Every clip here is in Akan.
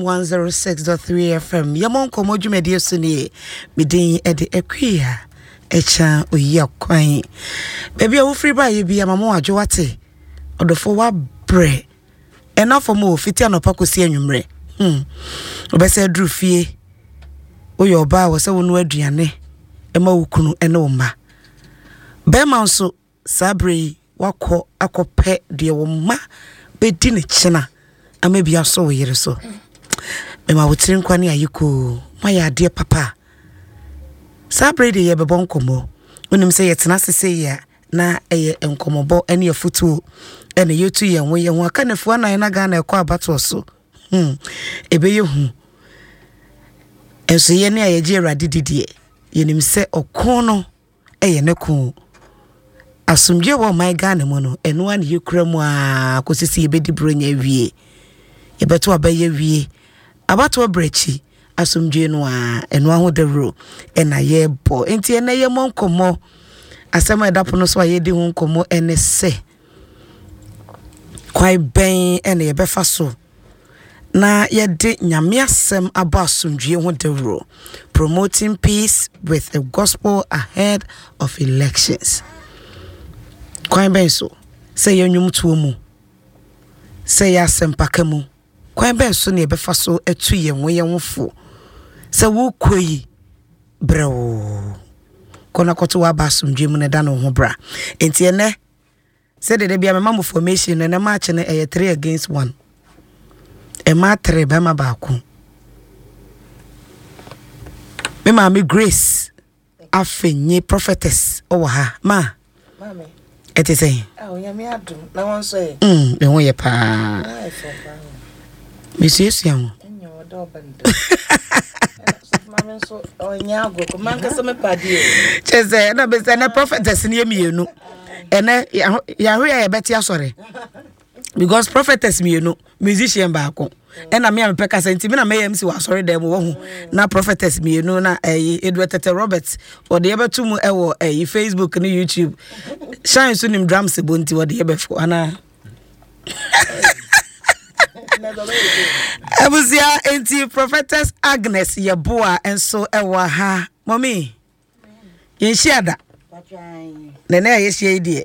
106.3 FM. Yamon komo dwumadi suni midin ede ekwia echa oyi kwan. Baby wo free ba ye bia mama adwowate. Odofo wa bre. Enough mo fiti anopa kosi anwumre. Obese dru fie. Oyo ba wo se wonu aduane. Ema wukunu ene wo ma. Bema nso sabre wako akope de wo ma bedi ne chena. Amebia so wo yere so. Mema wotiri nkwani ayiko. Ma ya de papa. Sabre de ye bebon komo. Onim se yetena sese ya na eye enkomobo ene afutu ene yetu ye wo ye ho aka nefu anan na ga na ekọ abato so. Ebe ye hu. Enso ye ne ayeje awrade didie. Yenim se okon no eye ne ko. Asumdwe wo my Ghana mu no eno an yekura mu a kosisi ebedi bronya wie. Yebeto abaye wie. Abato brechi asumdwe no a eno ahodewro ena ye bo. Enti ena ye monkomo asema edapo no so ayedi hu nkomo ene se. Kwai ben ene ye befa so. Na yede nyame asem aba asumdwe ho dewro. Promoting peace with the gospel ahead of elections. Kwan ben so say yenwum tuo mu say ya sempaka mu kwan ben so ne befa so atu yenwofo say wo koyi brewo kona koto wa basumdwe mu ne da no ho bra enti ene say de bia mema formation ne match ne 3-1 e ma 3 be ma ba ku me ma me Grace afenye prophetess o ha ma mama it is saying, oh, yammy adum. No one say, and we pa. Monsieur Young, and your dog and Mamma so, oh, Yago, Manca some paddy. Chess, and a prophetess near me, you know, and Yahweh, Betty, sorry. Because prophetess me, you know, musician back. And I mean, Pekka Sentimina may MC was sorry, them na prophetess me, you know, na Edward Roberts or the other 2 Facebook and YouTube. Shine soon him drums bunti what the before Anna. I was here anti prophetess Agnes Yaboa and so ewa ha mommy. Yen share that. Nene yes ye dear.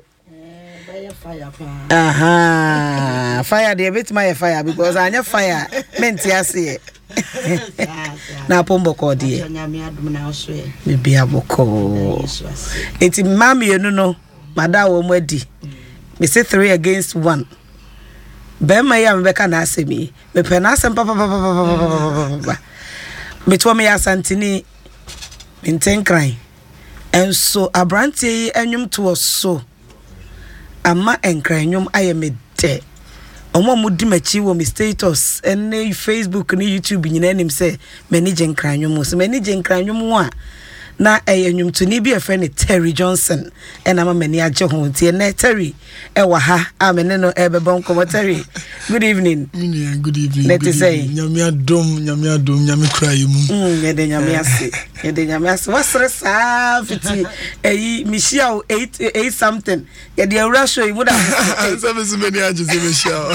Fire dey bit my fire because anya fire menti ase na pombo ko dey nyame adum na so e bi aboko enti mama you no mada wo mu adi me say 3-1 be ma ya me beka na asemi me pe na asem papa me to me asantini mentenkran enso abrantie anwum to so ama enkranyum ayeme de omo mudi machi wo mi status ene Facebook ni YouTube nyina anim se manage enkranyum so manage enkranyum a na enyum to ni bi efe ne Terry Johnson ena ma mani age ho tie na Terry ewa ha amene no ebebon komo Terry good evening good evening let's say nyame adom nyame krai mu yede nyame ase wasre sa fiti mishia 8 something yede awra show yi muda so many age se mishia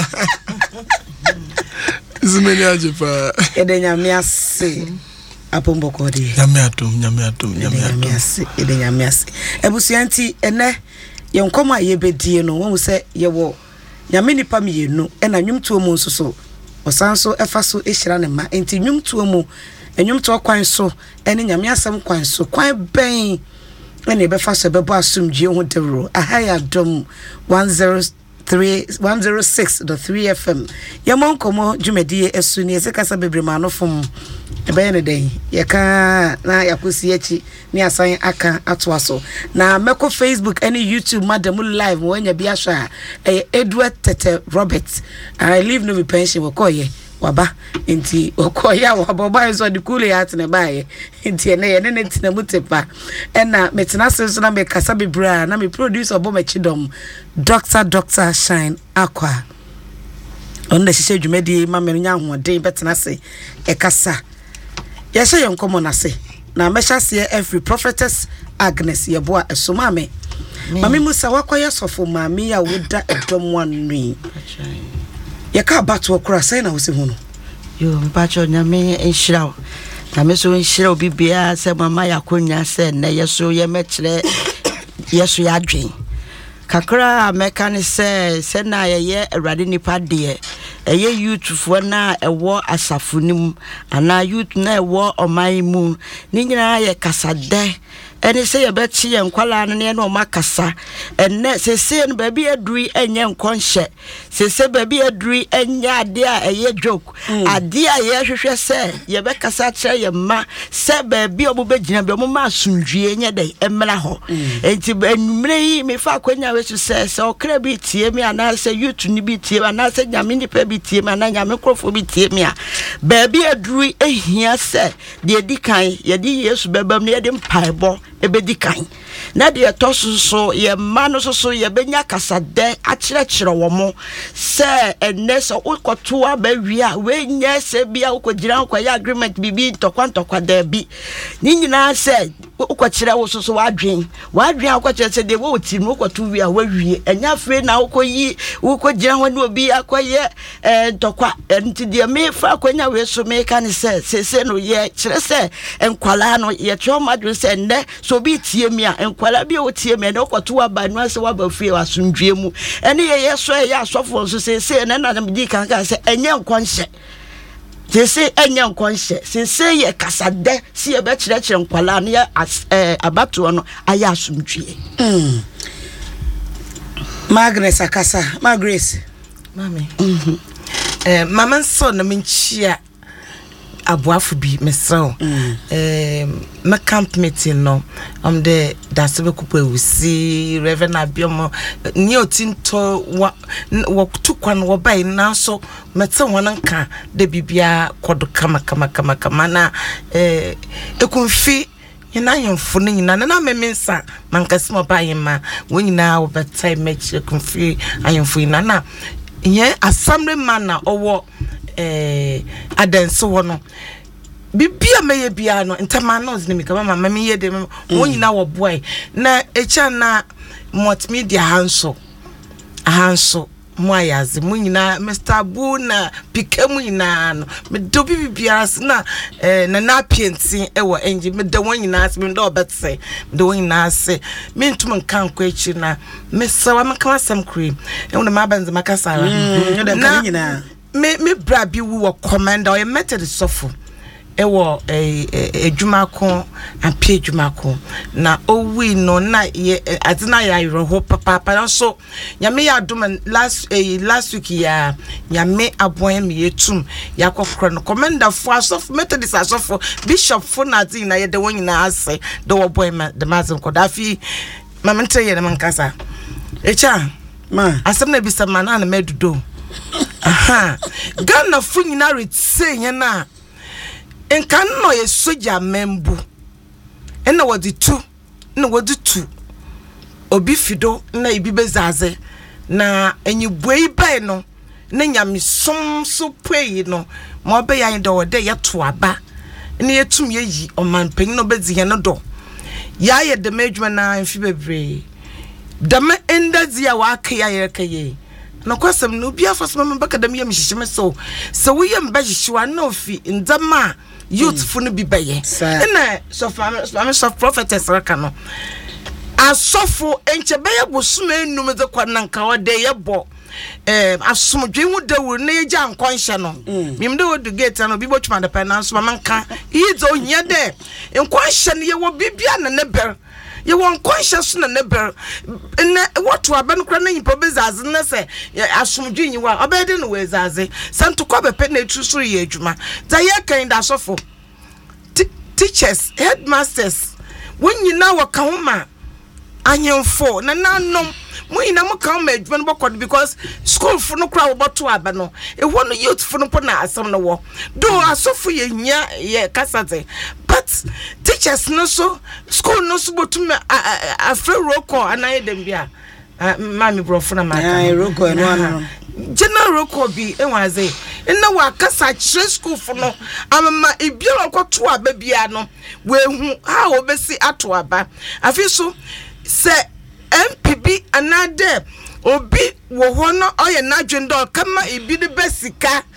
so many age pa yede nyame ase apombo kodi nyame atom ede nyame ase ebusuanti ene yenkoma yebedie no won se yewo nyame nipa mienu ena nwumtuo mu nsoso osanso efa so ehira ne ma enti nwumtuo mu enwumtuo kwan so ene nyame asem kwan so kwan ben ene ebefa so bebo asumdie ho dewro ahaya dom 106.3 FM yamonkomo dwumadie esuni esekasa bebrema no fom ebe ne den yeka na yakosi achi ni asan aka atoaso na meko Facebook any YouTube madam live wanya bia sha Edward Tete Roberts I live no pension wokoye waba enti okoya waba so de kule at ne bae enti ene ne tina mutepa ena metena so na me kasa bebra na me producer obo machidom Dr. Shine Aqua on the shishe dwumadi ma me nya hoden betena se ekasa yeshe yenkomo na se na mesha se every prophetess Agnes Yaboa esomame mami musa wakoye sofo mami ya woda edom wanui yeka bato okura sai na wosi hu no yo mpacho nyame enhyira na me so enhyira obi bia se mama yakonya se na yeso ye mekire yeso ya adwen kakra meka ne se na ye awrade nipa de eye youth fo na ewo asafo nim ana youth na ewo oman mu ni nyina ye kasade ene se ye bechi ye nkwala no ne no makasa enne se no ba bi aduri enye nkonhye se ba bi aduri enye ade a eye joke ade a ye hwehwe se ye be kasa kire ye ma se ba bi obobegina bi omma asundwie enye de emra ho enti enumre yi me fa akwanya we se okra bi tie mi ana se youth ni bi tie ana se nyame ni pa bi tie mi ana nyame krofo bi tie mi a ba bi aduri ehia se de dikan ye di Yesu bebam ne de mpaebo ebedi kan na de toso ye ma no so ye benya kasade akirekire wo mo se enne so ukoto aba wi a we nya se bia ukogira nkwaya agreement bibi ntokwa da bi ni nyina se ukokire wo so wadwen akokire se de wo ti no ukoto wi a wawie enya fre na ukoyi ukogira ho ne obi akoye ntokwa enti de me fa akonya we so me kan se no ye kire se enkwala no ye twomadwe se nne so bi tie mi a enkwala bi o tie mi na okoto aba no ase waba fie wasundwie mu ene ye so ye asofo so se na na di kan se enye nkonhye se enye nkonhye se ye kasade se ye be kire nkwala na ye abato no aya asundwie Magnus akasa Grace mami mama so na menchia abuafu bi mesraw ma camp meeting no de dasebe kupo ewusi Reverend Abiomo ni otinto wa tukwan wo bai na so metse wonanka de bibia kodo kama na ekunfi ina yemfo ni nyina na memensa mankasimo bai ma wonyina wo betai match ekunfi ayemfo ina na ye assembly man na owo adanse wono bibia meye bia no ntama no zini mika mama me ye de wonyina wo boy na echa na multimedia hanso moyaze munyina Mr. Abu na pikemu nyina no me do bibia na na pienti ewo enji me de wonyina ase me do obetse me de wonyina ase me ntum nkan kwa echi na me sawa maka asem cream wona mabanze makasara na nyina me bra bi wo commander o method sofo ewo edwumako ampe edwumako na owi no na ye adina ya iroho papa na so nyame ya adom last week ya nyame aboen me yetum yakokro no commander fo asofo methodist asofo bishop fo na adina ye de wonyina ase de wo boy ma de mazin ko dafi mamenta ye na mankasa echa ma asem na bisa mana na medudo aha Ghana fo nyina retse ye na enkan no ye soja membu ena wodi tu obi fido na ibi bezaze na enyibuei bai no na nyamisom so pui no mo be yan do de yeto aba ne yetum yeyi omanpanyin no bezi he no do ya ye de medwuma na mfi bebre dama endazi ya wa aka ya yekaye na kwasam no bia fasoma mbaka dam yem hihime so we yem ba hihwa na ofi ndama youthful no bi baye na so prophetess raka no asofo enche baye bosuma enum de kwananka wode yebo asomdwe hu dawu na yeja ankonhye no mimde wodu gate no bi botuma de penanso mamanka yizo hia de enkonhye ne yewo bibia na neber ye won conscious na neber na what wa ban kra na yipo bezaze na se asomdwe nyi wa obede no wezaze santo kwa bepe na etu so ye adwuma za ye kan da sofo teachers headmasters wonyina waka homa anyemfo na nanom muina muka ma adwuma no bokod because school fo no kra wo boto aba no eho no youth fo no po na asem no wo do asofo ye nya ye kasate but teachers no so school no so botum afre roko anaye dem bia mami brofo na maka roko no ano general roko bi enwaze na wa kasa chire school fo no amama ebiara kwato aba bia no we hu ha obesi ato aba afi so se MPB anade obi wo ho no oye na dwendo kama ibi de besika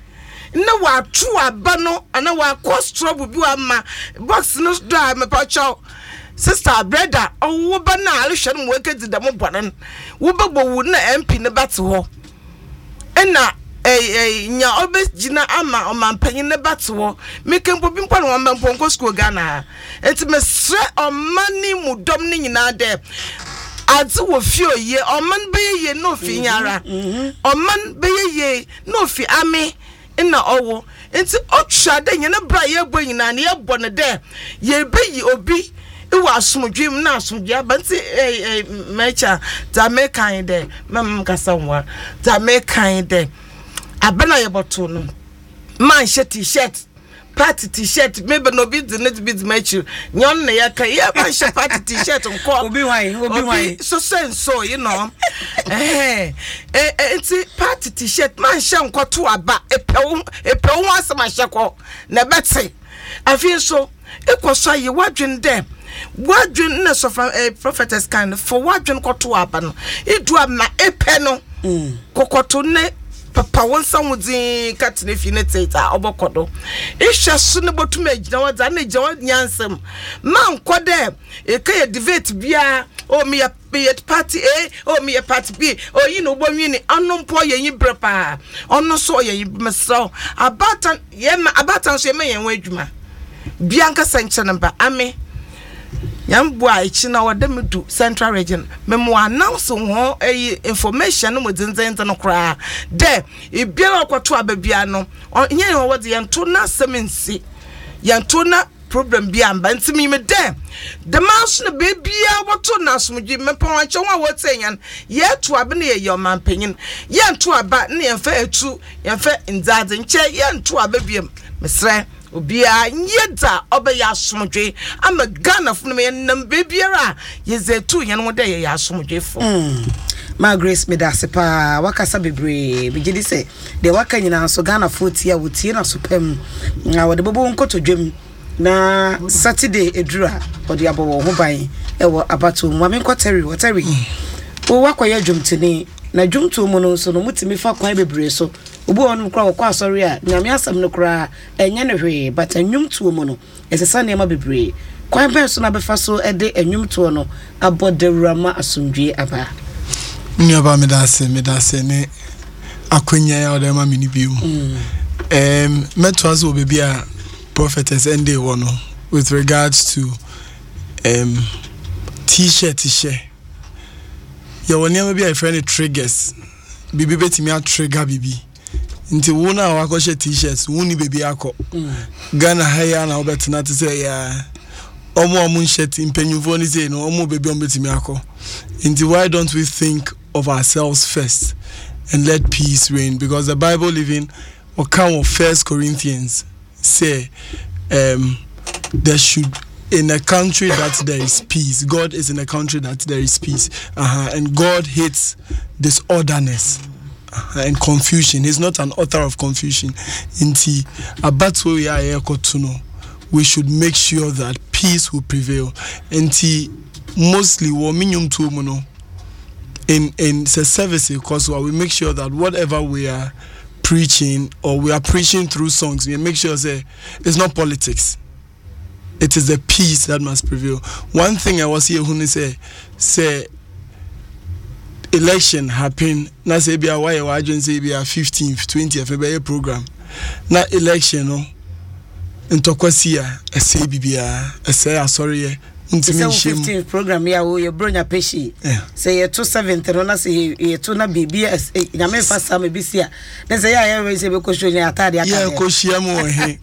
na wa tu aba no ana wa cost trouble bi wa ma box no do me pa chow sister brother wo ba na alhwe no we kedi da mo bonen wo ba gbo na MP ne bate ho ena nya obegina ama omampanyin ne bate ho mekempo bi mpa no omampo nko school Ghana enti mesre omani mudom ne nyina de adze wo fi oye oman beye no fi nyara oman beye no fi ame ina owo enti otwa de nyina bra ye bo nyina ne ye bo ne de ye beyi obi iwa asumdwem na asumdwe abanti mecha za mekan de mam kasa nwa za mekan de abana ye boto no man t-shirt party t-shirt maybe no be the net be mechi nyon na yaka ye man party t-shirt nko obi why so you know enti party t-shirt man nko to aba epewo asema hyeko na betse afin so ekoso ye wadwen dem wadwen na sofa prophetess kind for wadwen koto aba no edu ama epe no kokoto ne papa wonsa wudin katne fi ne teta obokodo ehwa so ne botum agina wadza na agya nyansem man kode e ka debate bia o me party A o me party B o yi no bonwini anompo yeyin brepa ono so yeyin meso abatan so ye me yen wadwuma bia nka sanche namba ame yambua ichina wademedu Central Region memo announce ho information no modzenzenze no kra de ibiara kwato ababia no nya ho wode yanto na semensi yanto na problem bia amba ntimi me de the mouse no bebia wato na asomdwe mepon anche ho wotenyan ye to abe ne ye omampanyin ye nto aba ne yemfa etu yemfa ndzadze nche ye nto aba biem mesre obia nyeda obeya asomdwe ama Ghana funu me nam bebiara yezetu yen wo de ye asomdwe fo ma Grace medasepa wakasa bebre bigidi se de waka nyina so Ghana fotia wotie na sopem na wode bobo nkoto dwem na Saturday edura wode abowo ho ban ewo abato mu amenkoteri woteri wo wakoye dwumtini na dwumtu mu no so no mutimi fa kwan bebre so obu onu kra wo kwa sorry a nyame asam no kra enye ne hwe but anwumtu mu no esesa ne ma bebre kwan ben so na befa so ede anwumtu no abodewrama asomdwe aba ni aba medase ne akwanya ya ode ma mini biu meto as obebi a prophetess ende wono with regards to t-shirt ya woni ma bi a friend triggers bibi betimi a trigger bibi nti wona wakoshe t-shirts woni bebi akọ Ghana haya na obetena te say ya omo shirt impenyufo ni say no omo bebi betimi akọ nti why don't we think of ourselves first and let peace reign, because the Bible living or count of 1 Corinthians say there should in a country that there is peace. God is in a country that there is peace, and God hates disorderness and confusion. He's not an author of confusion. Inti abatwo ya ekotuno. We should make sure that peace will prevail. Inti mostly wo minyum tu mono in service, because we make sure that whatever we are preaching or we are preaching through songs, we make sure say it's not politics. It is the peace that must prevail. One thing I was here who say election happen. Na say be a why agency be a 15th, 20th be a program. Na election no. Ntokwasia say bibia say sorry. Ntimi 15th program ya wo ye bronya peshi. Say ye 27th no na say ye to na bibia na me fa sam bisia. Na say ya we say be ko show ni atade aka. Yeah, ko shia mo he.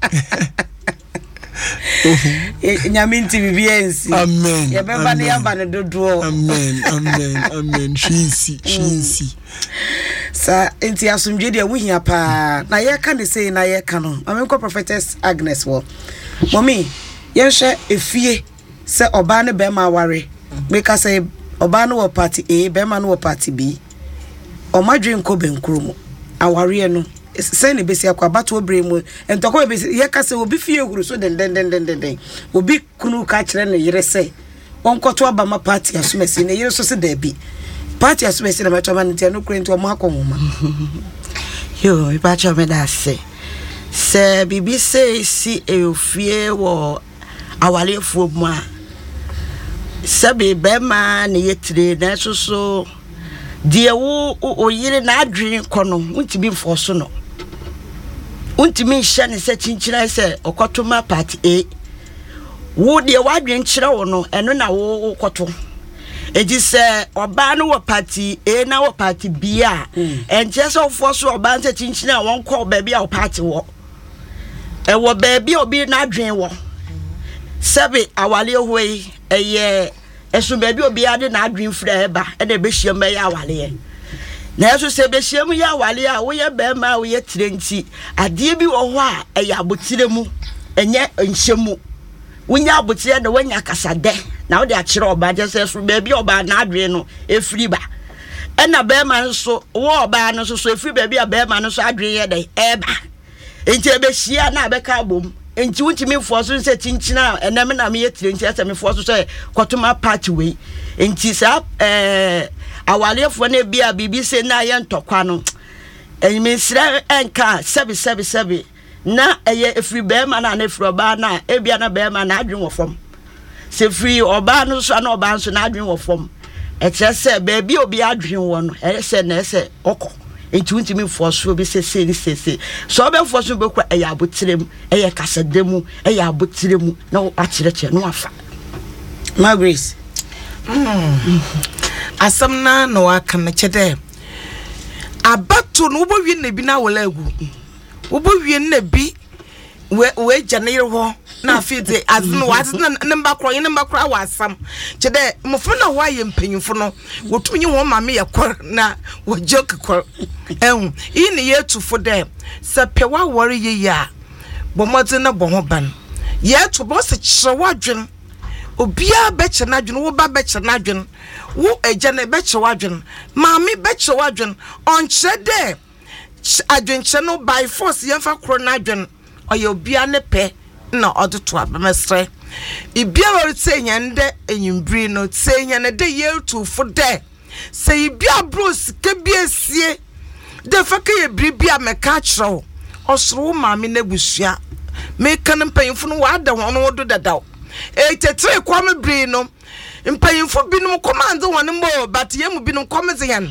Nyaminti bibiensi. Amen. Ya beba ne yamba ne dodo. Amen. Shinsi. Sa enti asumdwe de wuhia pa. Na ye ka ne say na ye ka no. Amenko prophetess Agnes wo. Mommy, ye hwe efie se oba ne be ma ware. Make us say oba no wo party A, be ma no wo party B. O madwe nko benkuro mu. Aware no say ne besi akwa bato obremu entoko besi ye ka se obi fie huru so den obi kunu ka kire ne yire se onkoto aba ma party asumesi ne yire so se da bi party asumesi na meto ma ntia no krento mo akonwoma yo ipacho me da se se bibi se si eofie wo awalefo mu a sebe be ma ne yetire na so die wo oyire na adwen kono untimi mfoso no untimi hye ne se chinchira se okotoma part A wo de wadwen kire wo no eno na wo koto eji se oba no wo party A na wo party B a enche so foso oba nse chinchira won call baby a party wo e wo baby obi na adwen wo sebe awale hoyi eye esu baby obi ade na adwen fra eba e de be hye me ya awale na eso se be hye mu ya awale a wo ye be ma wo ye tire nti ade bi wo ho a e ya botire mu enye nhye mu wonya abotire na wonya kasade na wo de a kire oba je se so baby oba na adwen no efiri ba e na be ma nso wo oba no so efiri baby a be ma no so adwen ye de eba enti e be hye na be ka bom enti wuntimi mfoso se chinchina enam na me yetire enti ase me foso se kwatoma party we enti sa awalefo na bia bibi se na ye ntokwa no enmisira enka 777 na eye efri be ma na efri oba na ebia na be ma na adwen wo fom se free oba no so na oba so na adwen wo fom e kire se be bia obi adwen wo no e se na se okọ enti wuntimi mfoso bi se so obe mfoso be kwa eya abotirem eya kasademu eya abotiremu na akireke no afa Margaret asamna no aka me chede abato no wo wie na bi na wala agu wo wie na bi we janere ho na afide azno wazna namba kro awasam chede mofo na ho aye mpanyimfo no wotumnyi ho mame yakor na wo joke kor ini yetufo de sepe wa wore ye ya bomode na bo ho ban yetu bo se kire wadwen obia be kire na dwen wo ba be kire na dwen wo eja na be kire wadwen mame be kire wadwen on chede adwen kire no by force yemfa kro na dwen oye obia ne pe na odoto abamesre ibia wori tsenya nde enyimbri no tsenya ne de yetufo de se ibia bros ke biesie de faka ye bribia meka kiro osoro maame na busua meka no mpanyimfo no wada hono wodo dadaw tetre kwame bri no mpanyimfo binom command won mbo but yemu binom komeze yan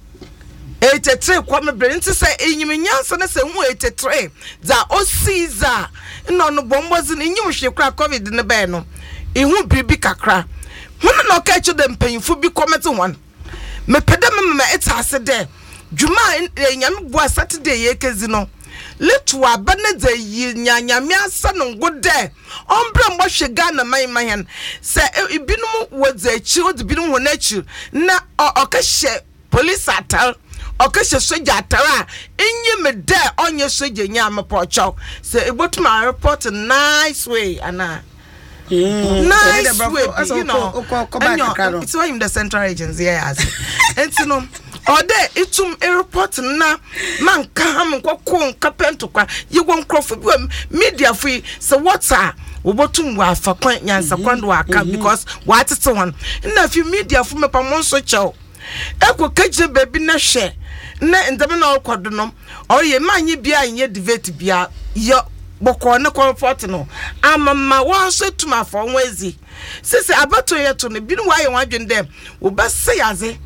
tetre kwame bri nti se enyimnyansa na se hu tetre za osiza no no bombozi enyim hwe kra covid ne be no ehu bribi kakra hono no ka echo de mpanyimfo bi komeze won mepede mema etase de Juma nyame boa Saturday yekezi no letu abane de nyanyame asa no gode ombre mbohwe Ghana man se ibinum wodze achi wodze binum ho nachi na okahye police atal okahye soja atara enye me de onye soja nyame pocho se ebotuma report nice way ana nice way you know it's why in the central agency yes and no ode itum airport na man kam kokon kapento kwa yewon crofo bi media fi se water wobotum wa afa kwan nyansa kwando aka because what is one na fi media fu me pamon so chew eko kaje baby na hwe na ndem na okodo no oye manye bia nye debate bia yo boko ne comfort no amama wa so tuma fo nwezi sese abato yeto ne binu wa ye wadwen dem wo bese yaze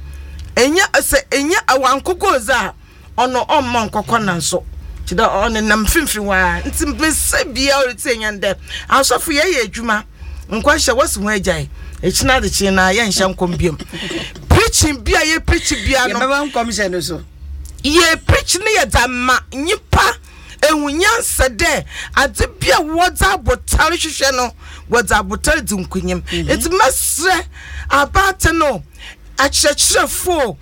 enya awankoko za ono ommo nkoko nanso tida on nam finfin wa nti bese bia orite enya ndem asofo ye adwuma nkwahye wasu ho agyae echina de chi na ye nhya nkombiem preaching bia ye preach bia no ye commission so ye preach ne ye dama nyipa ehunyansa de ade bia woza botare hwehwe no woza botare dinkunyem enti masre abate no achechefo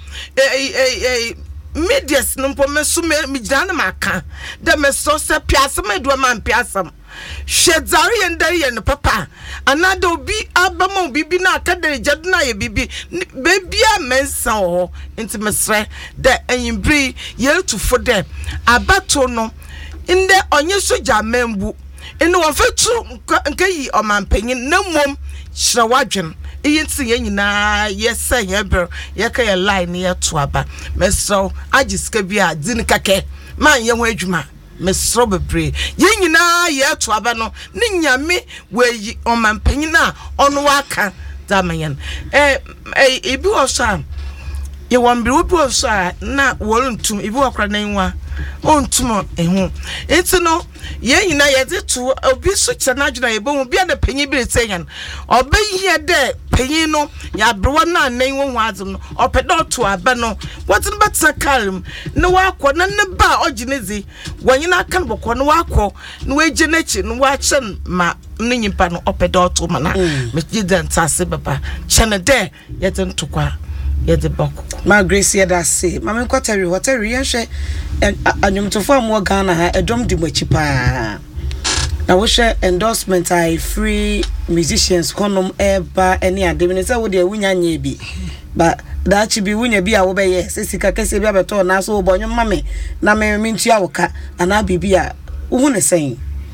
medias no pomesu me gidana maka de meso se piasa medo man piasam hwedzare yendare ye no papa anada obi abama obi na akadere jadna ye bibi bebia mensa ho enti mesre de enyimbri ye tufo de abato no inde onye soja membu ene wofetu nkayi omampanyin na mom hyira wadwen eyinti ye nyina yesa yeber yeka line ye to aba meso agiska bia din kake man ye ho adwuma mesro bebre ye nyina ye to aba no ne nyame we omampanyina ono waka damayen ebi osa ye wambi obi osa na woluntum ibi wakra nanwa ontum ehu enti no ye nyina ye de to obi so kyena adwuna ye bo bia na panyin bi retenyan obehia de panyin no ya brewa na nanwo hu azum no opedo to aba no watin betsa kalm ne wakọ na ne ba oginezi wanyina kan bokọ ne wakọ ne weje nachi ne wachen ma ne nyimpa no opedo to mana me gident ase baba chene de ye de ntokwa ye de bako ma Grace ye da say ma me kwatari hotari ye hwe anyumtofo am Ghana ha edom di machi pa na wo hwe endorsement I free musicians konom eba ene adem ne say wo de wunya nya bi ba da chi bi wunya bi a wo be ye sesika kese bi abeto na so wo bonyo mame na me ntua wo ka ana bibia wo hu ne sen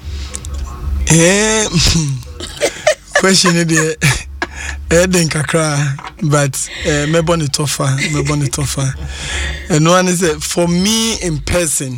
question de Eden kakra, but me boni tofa. And one is for me in person.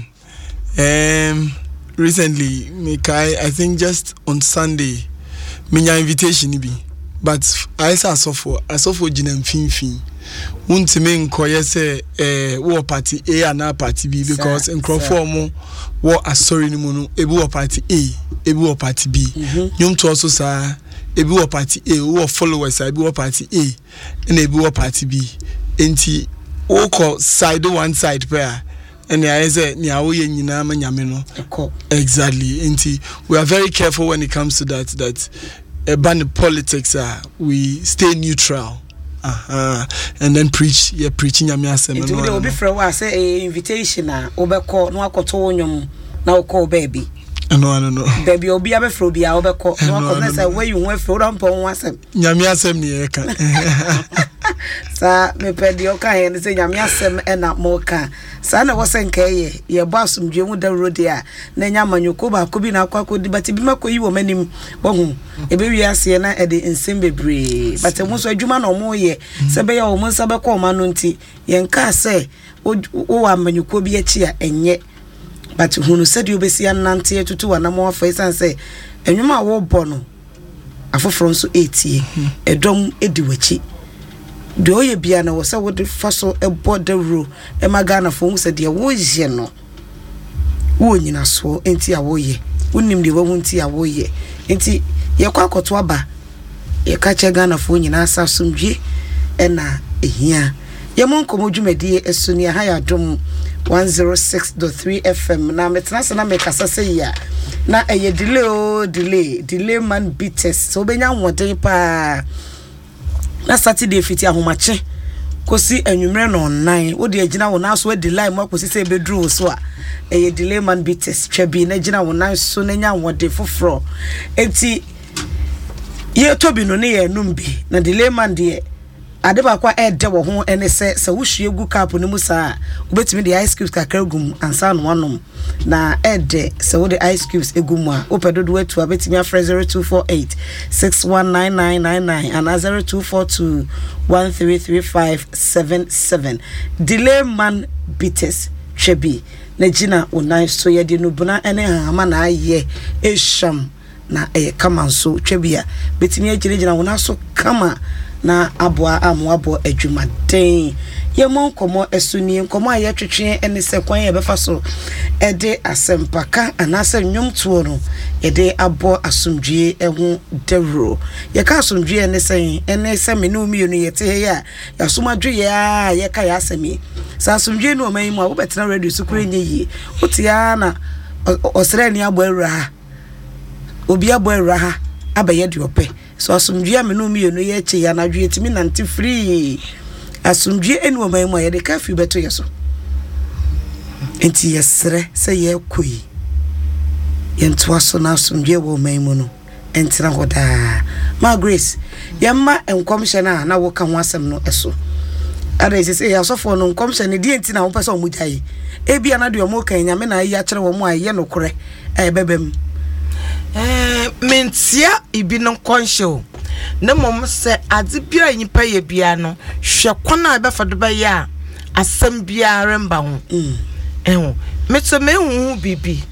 Recently, I think just on Sunday, minya invitation be. But I saw for Jinem Fin. Won't me inquire say war party A and party B because in Crawford war a sorry no mono ebu party A, ebu party B. Yum to also say ebu party A, who followers ebu party A, and ebu party B. Enti oko side one side pair. And I say niawo ye nyina ma nyame no. Exactly. Enti we are very careful when it comes to that ban politics we stay neutral. And then preaching nyame asem no. It will be for what say invitation obekọ no akoto wonyom na okọ baby. No. Baby obi abefro bia obekọ no akoto na say where you went for don pon wasem. Nyame asem ne eka. Sa me pedi o kan he say nyame asem e na mo kan. Sa na wosen kaye ye boss mdwe mu da road a na nya manyoko ba ko bi na akwa di but bi makoyi wo manim wo hu ebe wi ase na e de nsem bebre but mo so adwuma na mo ye se be ya wo mo nsa be ko ma no nti ye nka se wo wa manyoko bi achi a enye but hunu se de obesi anante tutu wa na mo fa isan se enwuma wo bo no afoforo nso etie edom edi wachi de oye bia na wo se wo de faso ebo de ro e magana fo hu se de wo ye no wo nyina so enti a wo ye unim de wo hu enti a wo ye enti ye kwa akoto aba ye ka che Ghana fo nyina asasumdwe e na ehia ye mon komodwumedie esuni ha ya dom 106.3 FM na metena se na mekasa se ya na eye delay man beaters so benya woden pa na Saturday fiti ahomache kosi anwumre no online wo de agina wo na so delay mo kosi se bedru so a eye delay man beaters twabi na agina wo na so na nya wode foforo enti ye tobi no ne ye numbi na delay man de ade ba kwa ede wo ho ene se wo hwie gu cup ne mu saa obetimi de ice cubes kakra gum ansa no wanom na ede se wo de ice cubes egum a opedodo atu abetimi afre 0248 619999 and 0242 133577 delay man beaters chebi na gina onai so ye de no buna ene hama na aye esham na kama so chebi a betimi agirigina wona so kama na aboa amoabo adwumaden ye mon komo esuni komo aye twetwe ene se kwan ye befa so ede asempaka anase nnwomtuo no ede abo asumdwie ehu dewro ye ka asumdwie ene se me no mienu ye te ya yasomadwe ya ye ka ya asemi sa asumdwie no man mu a wo betena radio sukure nye yi otia na osre ni abo awura obi abo awura ha abaye de ope so asumdwie amenu mienu ye che ya na dwe timi nanti free asumdwie enu oman mu ye de ka fi beto ye so enti yesre se ye koi yentoa so na asumdwie wo oman mu no entina hoda ma Grace yamma enkomhye na wo ka ho asem no eso ada ise ya sofo no enkomhye ne die entina wo pese o mu jaye ebia na de o mu kan nyame na ayi akere wo mu aye no kore bebem mentia ibi no konsho na mom se ade bia nyipa ye bia no hwe kwana be fado ba ya asem bia remba ho meto me hu bibi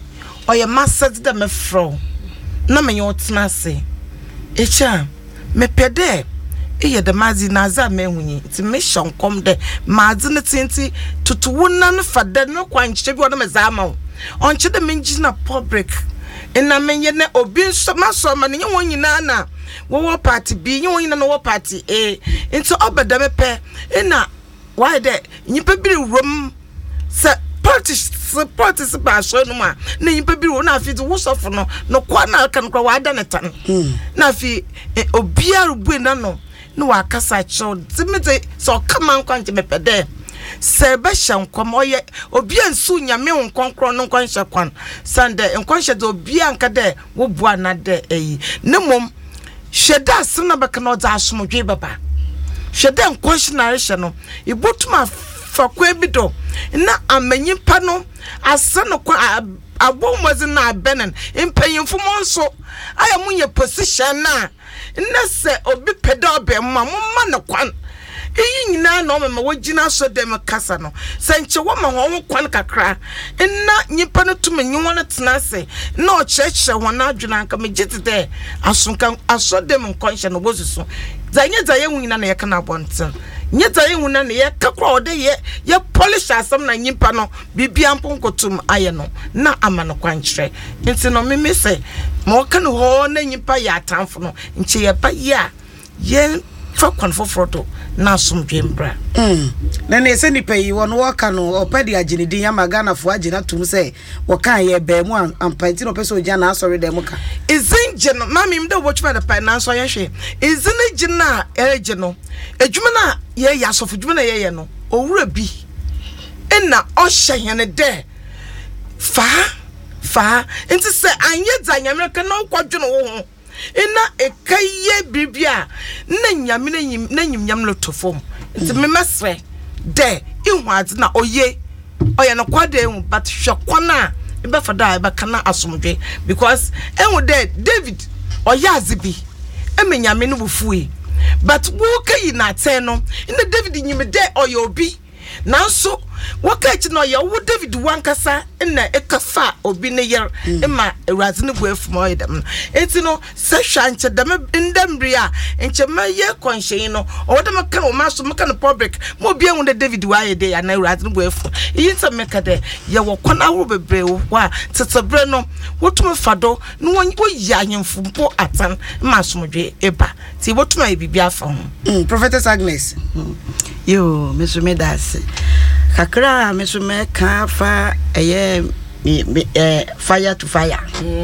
oye master de me fro na me yotna se echa me pede eye de mazi na za me hunyi ti me shonkom de mazi ne tinti tutuwo na no fada no kwanche bi wono me za ma onche de me ngina public ina me ye ne obi so maso ma ne wonyina na wo party bi nye wonyina no wo party into obeda me pe ina why de nyipa bi rom se politics ba so no ma na nyipa bi ro na afi wo sofo no kwa na kan kwa wa da ne tan na afi obia rubu na no wa kasa cho dimete so kama nkwanche me pede se be hyankom oye obia nsu nyame nkonkro no nkwanche kwan sande nkwanche de obia nka de wo bua na de ne mom hweda asena beka no za asomdwe baba hweda nkwanche na rehye no ibotuma fakwa bido na amanyimpa no asana kwa abomwazi na benen impanyimfo monso aya munye position na se obi peda obe mma na kwan nyina na o wagina so dem kasa no sanche wo ma ho kwan kakra nyipa no tumi nyi won tena se na o cheche won adwuna nka me gitide asonka asodem nkonshe no bosusu zanye nwina na ye kana bonten nye zaye nwina na ye kakra ode ye polish asam na nyipa no bibia mponkotum aye no na amano kwankyere nti no me se mo kan ho na nyipa ya atamfo no nche ye ba ye fa konfofroto na somdwembra na ne se nipa yi won wo ka no opedi aginidi ya magana fo agina tum se wo kan ye ba mu ampanti no peso gya na asori dem ka izinje no mami mde wo chuma da pa na so ye hwe izine gina eje no adwuma na ye ya sofo dwuma na ye no owura bi na o hye de fa nti se anye dzanyame ka na kwadweno wo ho ina ekaye bibia na nyame na nyimnyam lotofom nti me mesre de ihu ade na oye no kwade hu but hwekwana e be fada e be kana asomdwe because enwo de David oyazibi emenyame no bufuyi but wo kayi na ten no ina David nyimde oyobi nanso wakachi no ya wo David wankasa na ekafa obi ne yer ema ewrazi ne buafum oyedam enti no se hwanche dam ndamri a enche maye konshen no owodam kan o maso meka no public mo bia hu de David wa yede ya na ewrazi ne buafum yinta meka de ye wo kwana wo bebre wa tetebre no wotum fado no wo ya anyemfo mpo atan masomdwe eba ti wotum aye bibia fa ho Prophetess Agnes yo mesume das kakra mesume ka fa fire to fire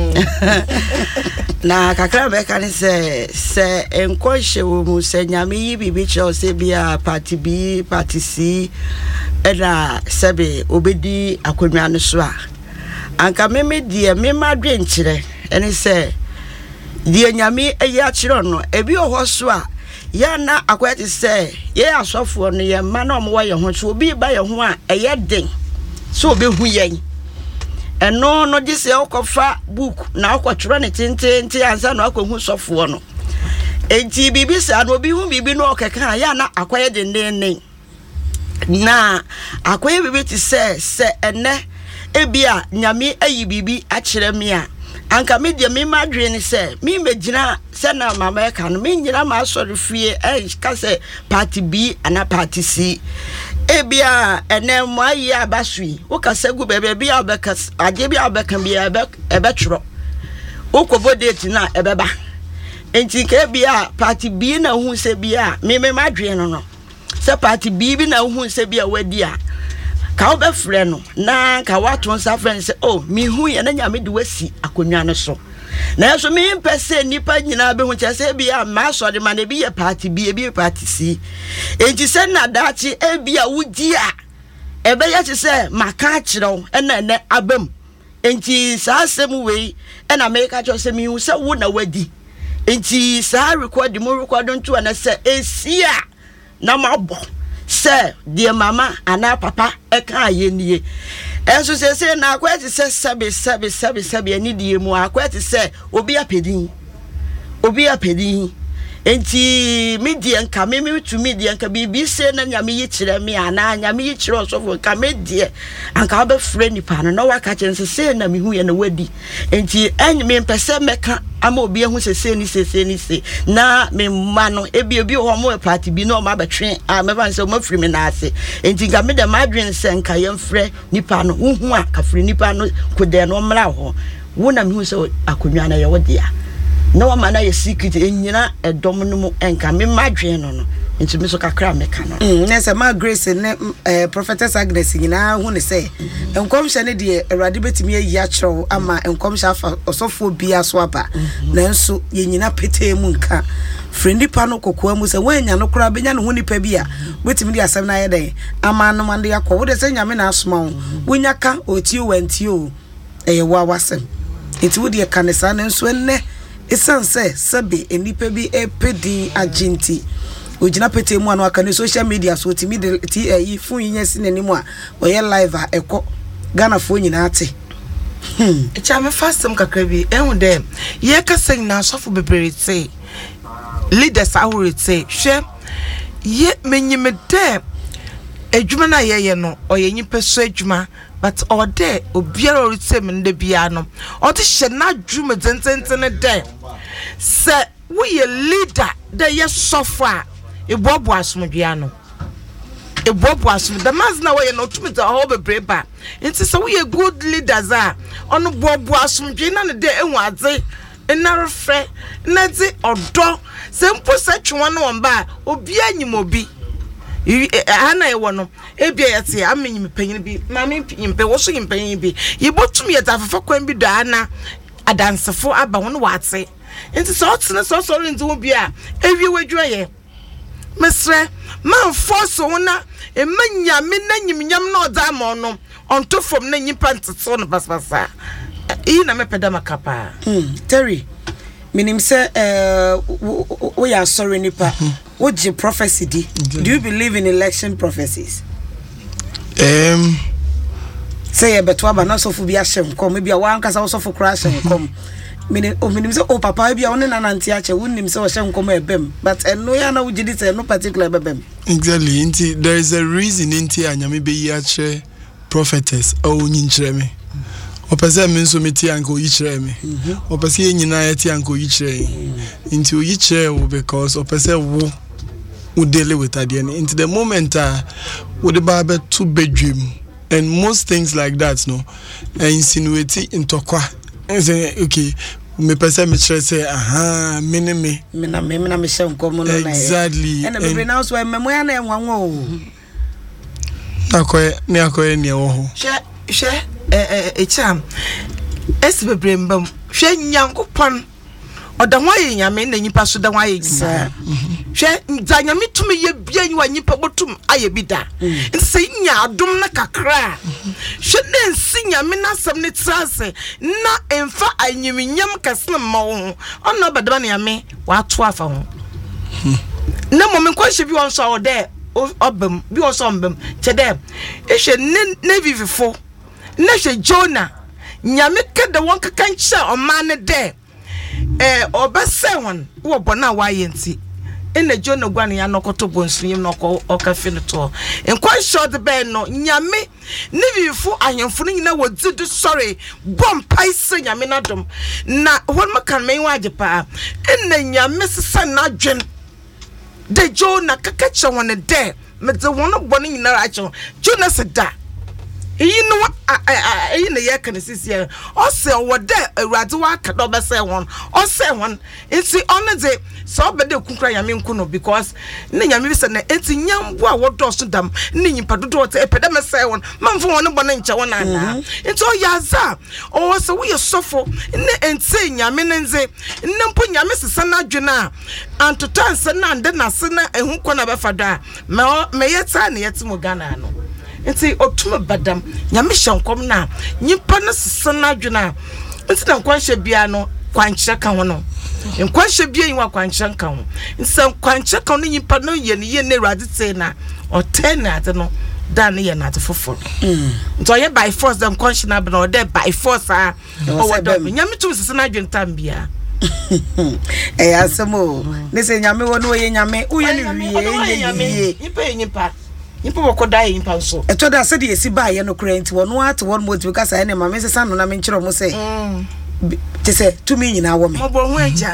na kakra be kan se enkohye wo mu se nyame yi bibi che se bia party B party C era sebe obedi akonwa no so a anka meme die mema dwenkyere ene se die nyame eyi a kire no ebi oho so a ya na akwati se ye asofo no ye ma na omwo ye ho so obi ba ye ho a eye den so obi hu yen eno no gise okofa book na okotwero ne tentente ansa na akohu sofo no enti bibi sa no obi hu bibi no okeka ya na akwaye den na akwaye bibi ti se ene ebia nyame ayi bibi a kire me a anka me de me madwe ni se me megina se na mama e ka no me nyina ma asori fie ka se party B ana party C ebia ene mo ayi abasui wo ka se gu bebe bia obeka age bia obeka bia ebe twro wo ko bodate na ebeba enti ka bia party B na hu se bia me madwe no se party B bi na hu se bia wadi a ka obe frɛ no na ka wato nsa frɛ no sɛ oh mi hu ye na nyame de wasi akonwa no so na so mi mpɛsɛ nipa nyina be hu kyɛ sɛ bia ma so de ma na bi ye party B e bi party C enti sɛ na dachi e bia wudi a ebe ye kyɛ sɛ maka kyerɛw ɛna ne abam enti saa asɛm wei ɛna me ka kyerɛ sɛ mi hu sɛ wo na wadi enti saa record nto na sɛ esia na mabɔ se die mama ana papa e kan ayenie enso se na akwati se sabe ani die mu akwati se obi apedin enti media nka me to media nka bibi se na nyame yi kire me ana nyame yi kire osofo nka media anka ba frɛ nipa no na waka kyense se na me hu ye na wadi enti enyi me mpese meka ama obi ehu se ni na me ma no ebi ho mo party bi na o ma betwe a me ban se o ma free me na ase enti nka me de madwen se nka ye mfrɛ nipa no hu a ka free nipa no kode no mra ho wo na me hu se akonwa na ye wodia na wa mana ye secret enyina edom no mu enka me madwen no nti me so kakra meka no nese ma Grace ne prophetess Agnes nyina hu ne se enkomhye ne de Awurade betimi ayi akyerew ama enkomhye afa osofo bia so aba nanso ye nyina pete mu nka friendly pano kokoa mu se wanya no kora benya no hu nipa bia betimi de asem na ye den ama no mande yakọ wo de se nyame na asoma wo wonya ka otio wantio eye wa wasem enti wo de kanesa nanso enne esanse sabe enipa bi epedi agenti ojina pete mu anu aka ne social media so timi de yi fun yin si nanimu a oye live a ekọ Ghana fo nyina ate echa me fastem kakra bi ehun dem ye ka sen na sofo bebree say leaders ahuri say hwe ye menyime dem adwuma na ye no oye nyipa so adwuma but ode obiara orite me nde bia no ode hye na adwuma tententene dem se we ye leader de ye sofo a ebobo asomdua no ebobo asom the man's na we no tumita ho bebreba nti so we good leaders a ono bobo asomdua na ne de ehun adze enarefre na de odo se mpo se twa no omba obi anyim obi ana ewo no ebia yete amenyim panyin bi mama nyimpe wo so nyimpanyin bi yibotum yeta afafa kwan bi da na adansefo aba wono wate nti so otene so nti wo bia ewie wadwa ye mesre man force wona emanya me na nyimnyam na oda ma no onto fom na nyimpa ntete no basbasa na mepeda makapa Terry minim se we are sorry nipa what your prophecy do you believe in election prophecies say e beto aba na so fu bia hyem kom bia wa ankasa so fu kra hyem kom minim se papa bia woni nananti ache wonim se wo hyem kom ebem but eno ya na wugidi se no particular ebem exactly inti there is a reason inti anyame be yi ache prophetess o nyinkyere me opese me nso meti anko yi kyere me opese ye nyina yeti anko yi kyere inti o yi kyere wo because opese wo deal with at the end into the moment with the barber to bedroom and most things like that no insinuate into kwa say okay me person me say aha me she nkomo no exactly and be now so me mo ya na enwanwo akoye ne wo ho she echam esibebre mbam hwe nyankopon oda nwaye nyame na nyipa so da nwaye sa hwe za nyame tumi ye bia nyi wa nyipa botum aye bida nse nya adom na kakra hwe na nsi nyame na asem ne trase na emfa anyiminyam kasna mawo ona badaba na nyame wa to afa ho na momen kwa hwe bi won so ode obam bi won so ombam chede ehwe ne vivifo na hwe Jonah nyame kede won kakancha o man de obese won wo bona wa yenti ene Jonah gwan ya nokoto bonsunyim noko okafe no to enkwa short be no nyame ne vifu ahemfo no nyina wodidu sorry bom paise nyame nadom na won makan men wa ajepa ene nyame sesa na dwen de Jonah kakacha won de me de won bone nyina ra acho Jonah seda eyi no eyi na ye kan sisi o se wo de awurade wa ka do be se won o se won nti on de so be de kunkra yame nku no because ne nyame bi se na enti nyambo a wodo so dam ne nyimpa dodo o te epeda me se won mamfo won bo na nche won ana nti o yaza o se wo ye sofo ne enti nyame ne nze ne mpo nyame sesa na adwena antotan se na ande na se na ehu ko na be fada me yeta ne yetimo Ghana no nti otume badam nyame hyankom na nyipa no sesa na adwena nti na kwanhye bia no kwankyere ka ho no kwanhye bia yi wa kwankyere ka ho nti kwankyere ka no nyipa no ye ne Awurade te na otena ate no dan ye na ate foforo nti oye by force dem kwanhye na be no de by force o wodom nyame tum sesa na adwena tam bia asemo ne se nyame wo no ye nyame uye ni wiye nipa wakoda nipa nso eto da se de esi ba ye no kura nti wono ate won mo ti kasa ene ma me sesa no na me nkyero mo se te se tumi nyina wo me mo bo hu aja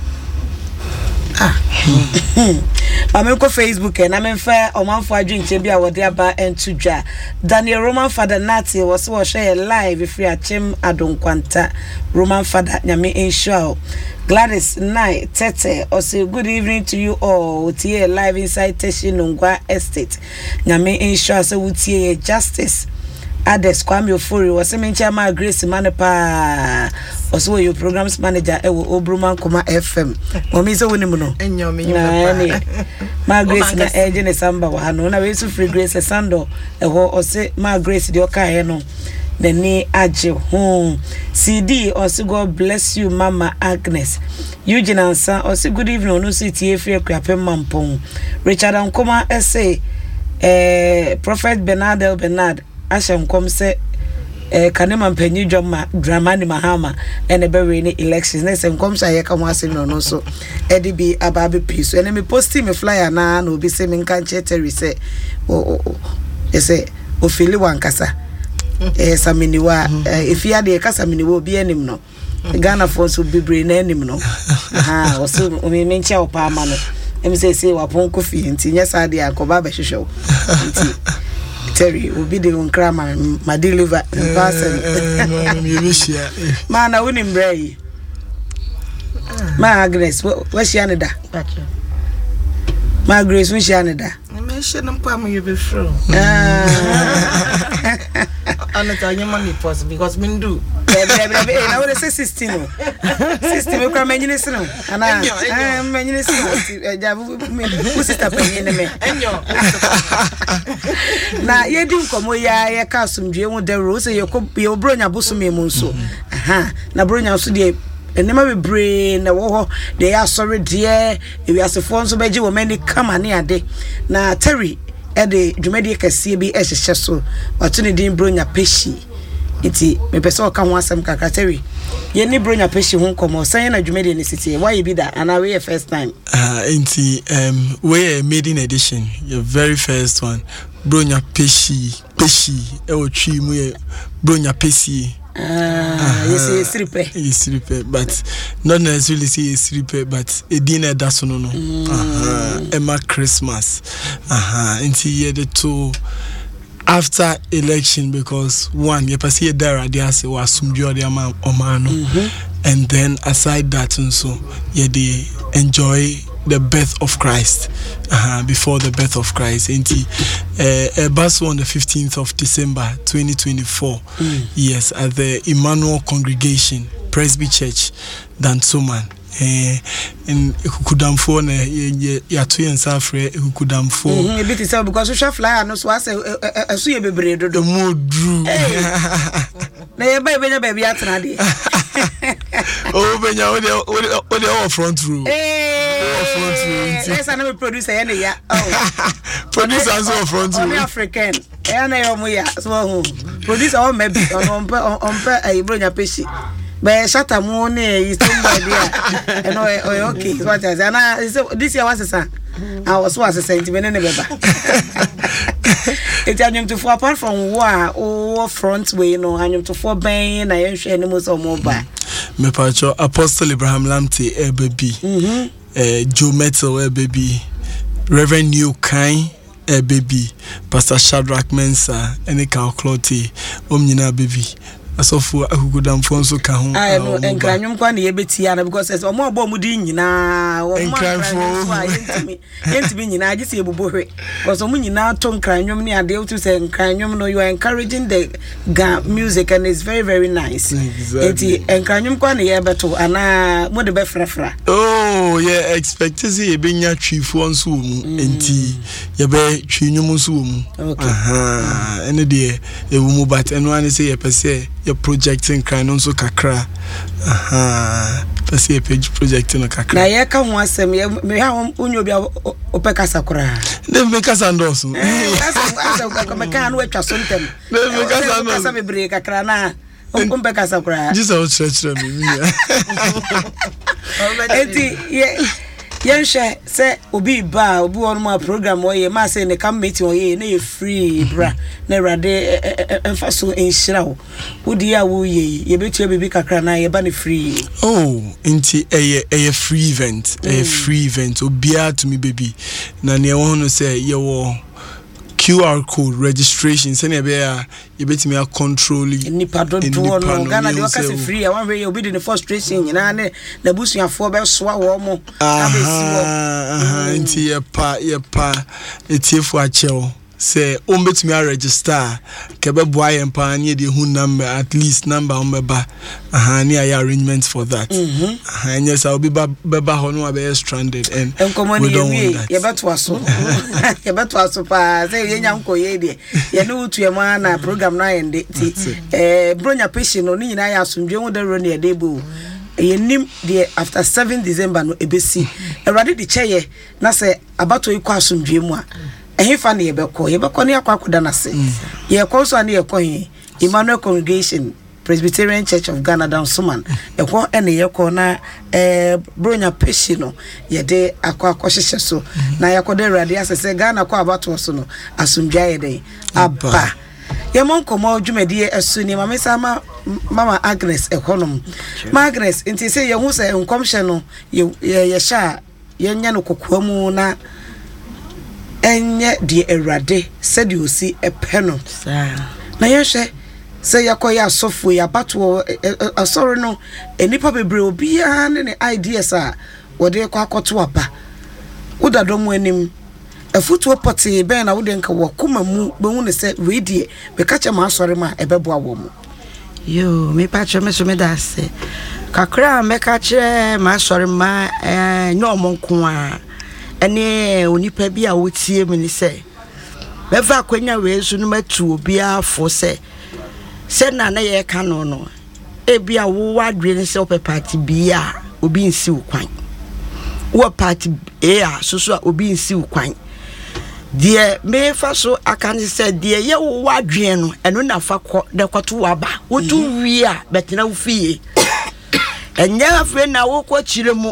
I'm on Facebook and I'm in fair or man for a drink to be our dear bar and to jar. Daniel Roman Father Nazi was share live if we are Chim Adon Quanta Roman Father Yami in show. Gladys Night Tete or say good evening to you all. Tie live inside Teshinungwa Estate. Yami in show so Utie Justice. Ades Kwame Ofori was a menchama Grace Manepa also your programs manager Obruman Kuma FM. Momizo Winimuno. My Grace na Ejene Samba Wahano na wesu free Grace Sando or say my Grace the Okayeno. The knee aje CD also God bless you Mama Agnes. Eugene Ansa also good evening no city free Krapen Mampong. Richard Ankoma essay Prophet Bernard Asham come say kanema mpanyi drama ni mahama ene be we ni elections na sem come say ka ho asem no so edi bi ababe peace ene me posti me flyer na obi se me nka cheteri se ese o fili wankasa saminiwa ifia de kasa miniwa obi anim no Ghana for so bibre na anim no o so o me ncha o pa ma no em say wapon kofi nti nya sa de akoba be hwehwe nti Terry will be the uncrama, my deliver in person. Man, I wouldn't bray. My Agnes, what's Yanada? My Grace, what's Yanada? I mentioned them, Pam, you be through. I'm not telling you money possible because men do. I would say 16. 16, we come in this room. And I'm in this room. Who's it up in the man? Now, you do come where I custom, you want the rose, you could be your brother, Busumi Munso. Aha, Nabruna, so dear. And never be brain, they are sorry, dear. If you are so fond of Beji, many come on near day. Now, Terry, at the Jumedia CB as a chesso, or Tony didn't bring a pesci. Iti me pese ka ho asem kakra Terry ye ni bronya peshi ho komo san na dwumede in the city why you be that and we first time inti we maiden edition your very first one bronya peshi e o twi mu ye bronya peshi yes it's siripe but not necessarily say siripe but e dinner that no Emma Christmas inti ye the two after election because one you perceive there there say was sumjo the omano and then aside that and so yeah they enjoy the birth of Christ before the birth of Christ and bus on the 15th of December 2024 yes at the Emmanuel Congregation Presby Church Dansoman in Kudamfo na ya to yensa frɛ Kudamfo e bit say because social flyer no so ase aso ye bebre dodo mo dru na ye ba benya ba bia tena de o benya o de front row front row yes na me producer ye ne ya producer so front row African e na yo mo ya so ho producer o maybe on pe ibronya peshi but shata mo ne is somebody there and okay what is and this year was I was sentiment ne beba it anyum to for apart from war front way you know anyum to for ben na yen hwe ne mo so mo ba me pacho Apostle Abraham Lamte baby Joe Metal baby Reverend New Kind baby Pastor Shadrach Mensa ene ka Cloty omnyina baby asofu akugudam fonso ka ho enkranyum kwa na yebeti ana because as omo abo mu di nyina wo yentimi nyina agise ebubohwe because omo nyina to enkranyum ne ade to say enkranyum no you are encouraging the music and it's very very nice enti enkranyum kwa na yebeto ana mo de be frafra oh yeah expectancy e benya twifo nso mu enti ye be twinwum nso mu ene de ewu mu but eno ane say ye pese your projecting kind also kakra pese page projecting no kakra na ye ka ho asem me ha onyo bia opeka sakura de me kasa ndoso asa ka me ka no atwa so ntem de me kasa no kasa me bre kakra na opeka sakura Jesus church me enti yɛnhwɛ sɛ obi ba obi wɔ no ma program ɔyɛ ma sɛ ne kam meeting ɔyɛ na yɛ free bra na Awurade ɛmfa so nhyira wo wodi a wo yɛ yɛbɛtua bibi kakra na yɛba ne free nti ɛyɛ free event free event obia to me baby na ne ɛwɔ no sɛ yɛwɔ QR code registration send e be a you betimi a control nipa do no Ghana de waka se free a one way obi de frustration nyina ne na busuafo be soa wo mo abesi wo nti ye pa etiefo a chew say o betimi a register ke be boa ye pa ne de hu number at least number on beba ne ay arrangement for that yes I will be beba ho no be stranded and we don't want that ye beto aso pa say ye nyam ko ye de ye no utu e ma na program na yende ti bronya patient no ni nyina ya asomdwe ho de ro ne de bo nim de after 7 December no ebesi Awurade de cheye na say abato yi kwa asomdwe mu a ehifa ne yebekọ ne akwakoda na se ye konso ne ye Emmanuel Congregation Presbyterian Church of Ghana down Suman ekọ ene yekọ na bronya peshi no ye de akwakohyehyɛ so na yakoda Awurade asese Ghana kwa abato so no asomdwa ye den aba ye monkomo dwumadie esu ni mama Agnes econom Agnes nti se ye hu se nkomhye no ye sha ye nya no kokwa mu na enye de Awurade said you see a peno na yehwe say yakoya asofo ya bato asoro no enipa bebre obi a ne ideas a wode kwa akoto aba udadom anim afutuo poti ben na wode nka wakoma mu behu ne say we die be kache ma asore ma ebeboa wo mu yo me pacho me so me da se kakra me kache ma asore ma nyomo nko a ene onipa bi a wotie me ni se beva kwanya we so no matu obi afo se na ye ka no ebi a wo wadwe ne se opepati bi a obi nsi ukwan wo party a so a obi nsi ukwan die me fa so aka ne se die ye wo wadwe no eno na fa kɔ de kɔto waba wotu wi a betena wo fie enya afre na wo kɔ kyiremu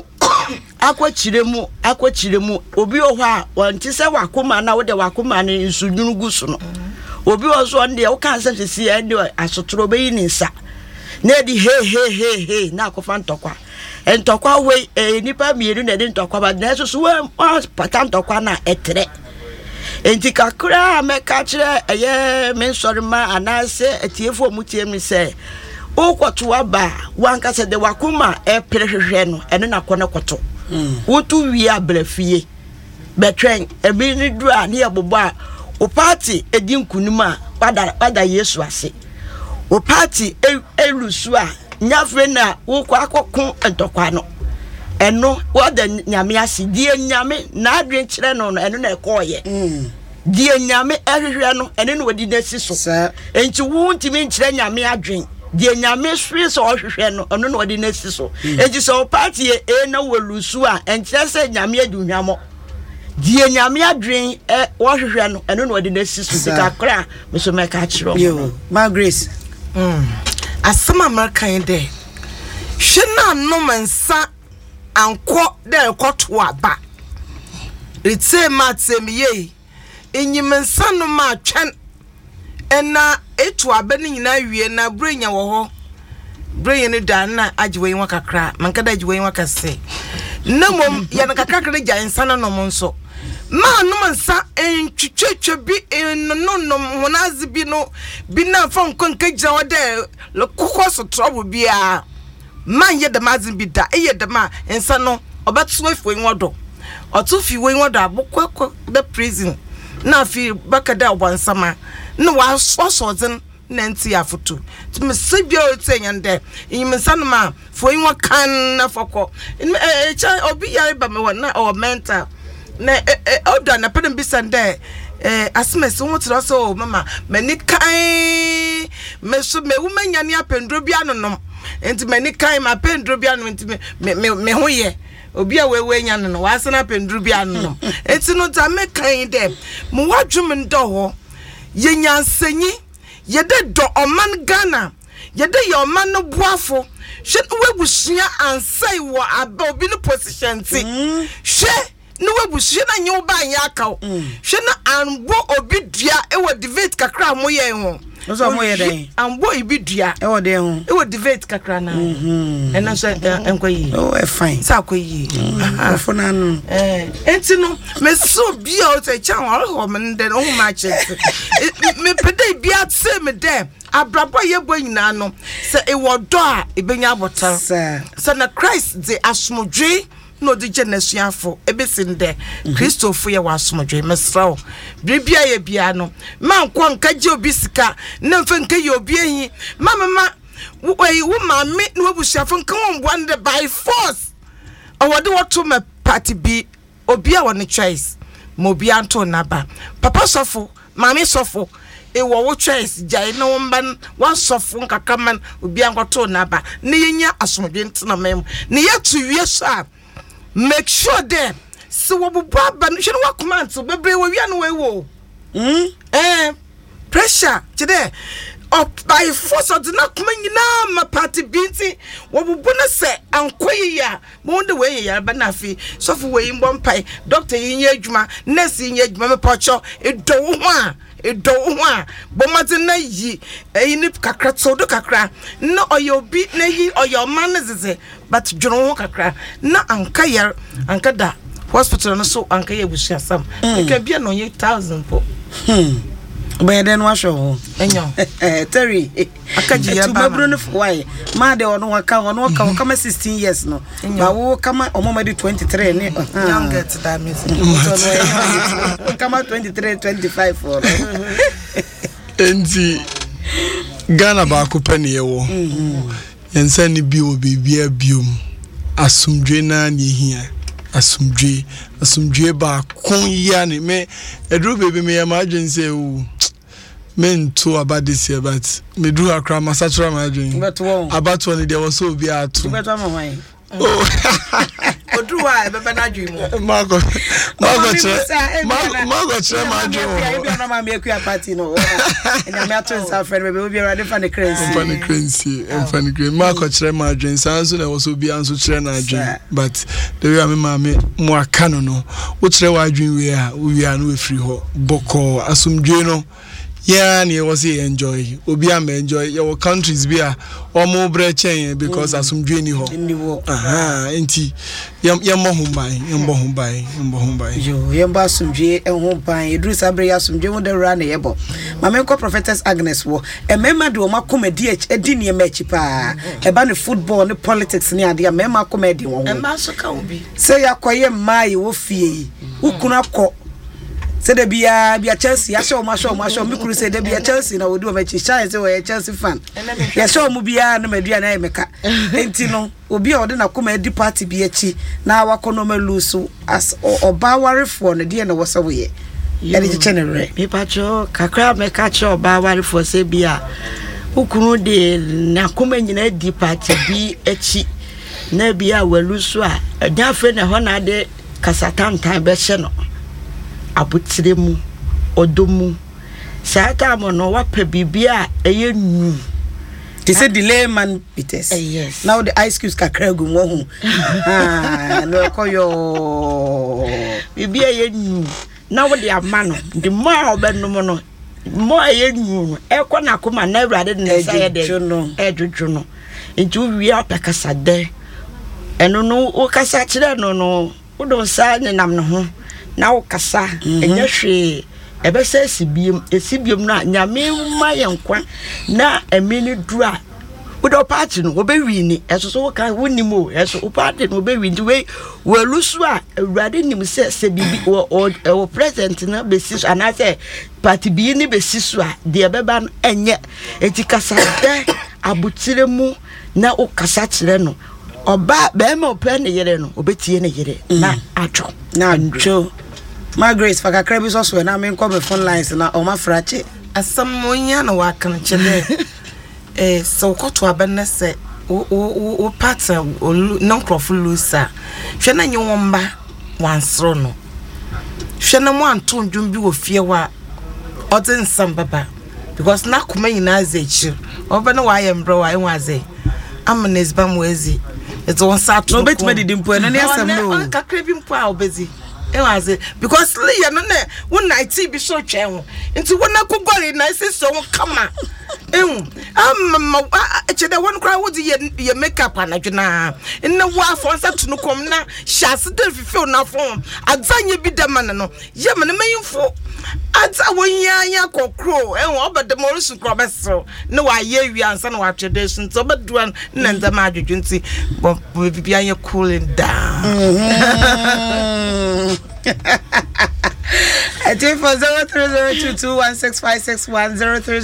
akwakyiremu obi o hɔ a wonti se wakoma na wo de wakoma ne nsudwunu guso no obi o so nde wo kan se sisi e de asotoro be yi ni nsa na di he na akɔfa ntɔkwa we nipa mienu na de ntɔkwa ba na so we pata ntɔkwa na etre enti kakra meka kire eye men sori ma anase etiefo mutie mi se okwoto aba wanka se de wakoma perehwehwe no eno na kɔ ne kɔto wotu wi abrafie betwen ebi ni dura ne yebobo a o party edi nkunum a wada Yesu ase o party elusu a nyafre na wo kwa akɔko ntɔkwa no eno wada nyame ase die nyame na adwen kire no eno na ekoye die nyame ehwehwe no eno na wadi nasi so enti wo ntimi nkire nyame adwen die nyame hwe so ohwehwe no eno na wadi nasi so enti so party na wolusu a enkire se nyame aduhwamo die nyame adwen wohwehwe no eno na wadi nasi so kakra me so meka kire yo my grace asama American de hwe na no mansa anko de ekoto aba ritse matsem ye enyimensa no ma twen ena etu aba ni nyina wie na brenya wo ho brenya ne da na agiwe yin wakakra mankada agiwe yin wakase namom ya na kakakra gyansa na no monso ma no mansa entwetwe bi no honazi bi no bi na fa nkonka gina wode le kokos trouble bia man ye de mazin bi da eye de ma ensa no obeto efo yin wodo otu fi we yin wodo abokwa the prison na fi bakada wansama na wa sosozen na nti afoto tumi sebia otenyande yimsa no ma fo yin wakan na foko cha obi yare ba me wona o mental na oda na pedem bisande asmes wo tro so mama mani kai me so me wo manyane apendro bia nonom enti mani kai ma apendro bia no enti me hoye obi a wewe nya no wasana apendro bia nonom enti no ta me kai de mo wadwum ndo ho ye nyansanyi ye de do oman Ghana yɛde yɛ ɔma no boafo hwɛ webusua ansai wɔ aba obi no position ti hwɛ no webusua na nyew ba anya akaw hwɛ na anbo obi dua e wɔ debate kakra mo yɛ ho so mo yɛ den anbo ibi dua e wɔ den ho e wɔ debate kakra na ɛna so enkoyi oh e fine sa koyi afo na no enti no me so bia o te chan ho me den o ma che me pede bia tse me dem abrabo ye bo nyina no se e wo do a e benya abotar se na Christ de asomdwe no de genesuafo ebesinde Christopher ye wasomdwe mesrawo bibia ye bia no man ko nka je obi sika na mfa nka ye obi ehi mama wo ma me no abusuafo nka won boande by force awode woto me party bi obi a won choice mo bi anto naba papa sofo mami sofo e wo choice jai na won wan sofo nkakaman obi ankoto naba ne yenya asomdwe ntena mem ne yetu wie so a make sure them so wo buba ba no hwe no command so bebre wo wi no we wo pressure today up by force of the not nyina ma party binti wo bubu no se ankoyi ya mo de we ya ba na fi so fu we mbom pai doctor yin adwuma nurse yin adwuma me pocho edo ho a bomate na yi ni kakra so do kakra na oyobi na yi oyoma na zeze but dwono ho kakra na anka da hospital no so anka ye busia sam e ka bia no 1000 po but then what show enyo Terry akaji ya ba mabru no why ma de ono waka kama 16 years no ba wo kama omoma de 23 ne young get that music kama 23 25 for enti Ghana ba ko pani yewo ensa ni bi obi bia biom asumdwe na ne hia asumdwe ba kon ya ne me edru baby me ya ma agency o men to about this year but me do akra masatra my dream about one there was so be atu Odruwa bebe na dream mago tre my dream e na ma me akua party no enya me ato nsa friend bebe obi ready for the crazy mago tre my dream sanso na was so be anso tre na dream but the way me mo aka no wo tre wa dream we a no we free ho boko asumdwe no yeah, and you was enjoy. Obi am enjoy your countries be a omo bre chen because asum dweni ho. Enti yam ho bai. Yo, yam ba asumdwe ho ban. Edru sabre asumdwe mo de ra na yebo. Mama ko prophetess Agnes wo. E mema de o makomedi edi ne ma chi pa. E ba ne football ne politics ne ade mema komedi wo ho. E ma so ka obi. Say yakoye mai wo fie. Ukuna ko said the bia Chelsea, I show my Mikuru said the bia Chelsea, na would do a chance a Chelsea fan. Yes, so Mubia no Mediana Meka. Entino, Obi ordena come a party BH, now I can no lose as or Bawari for the dear no was away. Yet generally. Pipacho, Kakra Mekacho, Bawari for Sebia. Who could de Nakumen in a party be a cheat. Nebia will lose a dear friend a honor de Casatan time beseno. Abutiremu odomu sata mo no wape bibia eye nu they say delay man Peters yes now the ice cubes kakra gu mo hu no koyo bibia eye nu na wo de amano the more obenu mo no mo eye nu e ko na koma na awrade ne say de edwodwo no nti wi apekasa de eno no o kasa kire no wo do sa ne nam no ho na ukasa enya hwe ebese esibiem na nyame ma yenkwa na emini dura wodo party no obewi ni eso wo kan wonimo eso party no obewi ndi we welusu a awrade nim se bibi o present na besisu ana se party bi ni besisu a de beba no enye etikasa de abutiremu na ukasa kire no oba be ma open ne yere no obetie ne yere na adwo My Grace for Kakrebi so na me come phone lines na o ma frache asamonya na wa kan chele so koto abenne se o pattern non croful loser hwe na nye womba wansro no hwe na mo anto ndwum bi wo fie wa odin sam baba because na kuma nyina azechi oba na wa yembro wa enwaze amnes bamwezi it's on sat no bet me didi mpo no ne asem no kakra bi mpo a obezi enwaze because le no ne won night bi so twen ho nti wona kogori na siso ho kama chede won kra wo ye makeup anadwena na wa fon sat no kom na shase de fifi na fon adzanye bi de man no ye me mayimfo ata wonyanya kokro obede mo rusu kro beso na wa ye wi ansa na wa twede so nti obeduan na ndama adwudwu nti bibia ye cooling down I take for 0302216561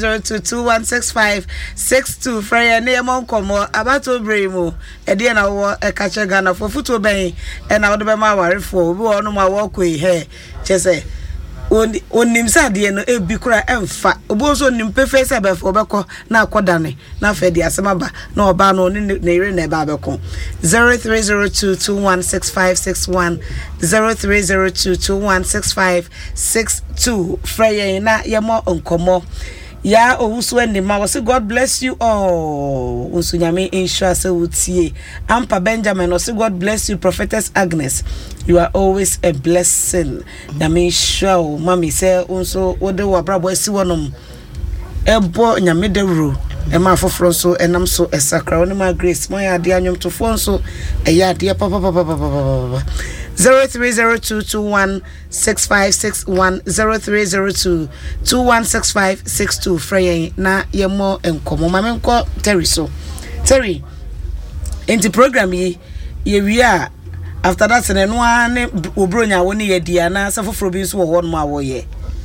0302216562 Freya near Moncomo about to bring mu a dear now a catcher gunner for foot obey and out of my wife for we all know my walkway here. Just say on nimsa de no ebikura emfa oboso nimpe face aba for beko na akodane na fa de asemaba na oba no ne ire na eba beko 0302216561 0302216562 Freya na yemo onkomo ya owusu enima was God bless you all unsunyame insure se wutie ampa Benjamin was God bless you prophetess Agnes you are always a blessing nyame sure mami say unso wode wa brabo asi wonom ebo nyame dewro ema afoforo so enam so esakra woni ma Grace mo ya de anyom to fo so eya de papa 0302216561 0302216562 Freya na yemo enkomo mamenko Terry so Terry in the program ye wi a after that no ane obronya woni ye dia na safoforo bi so wo no ma wo ye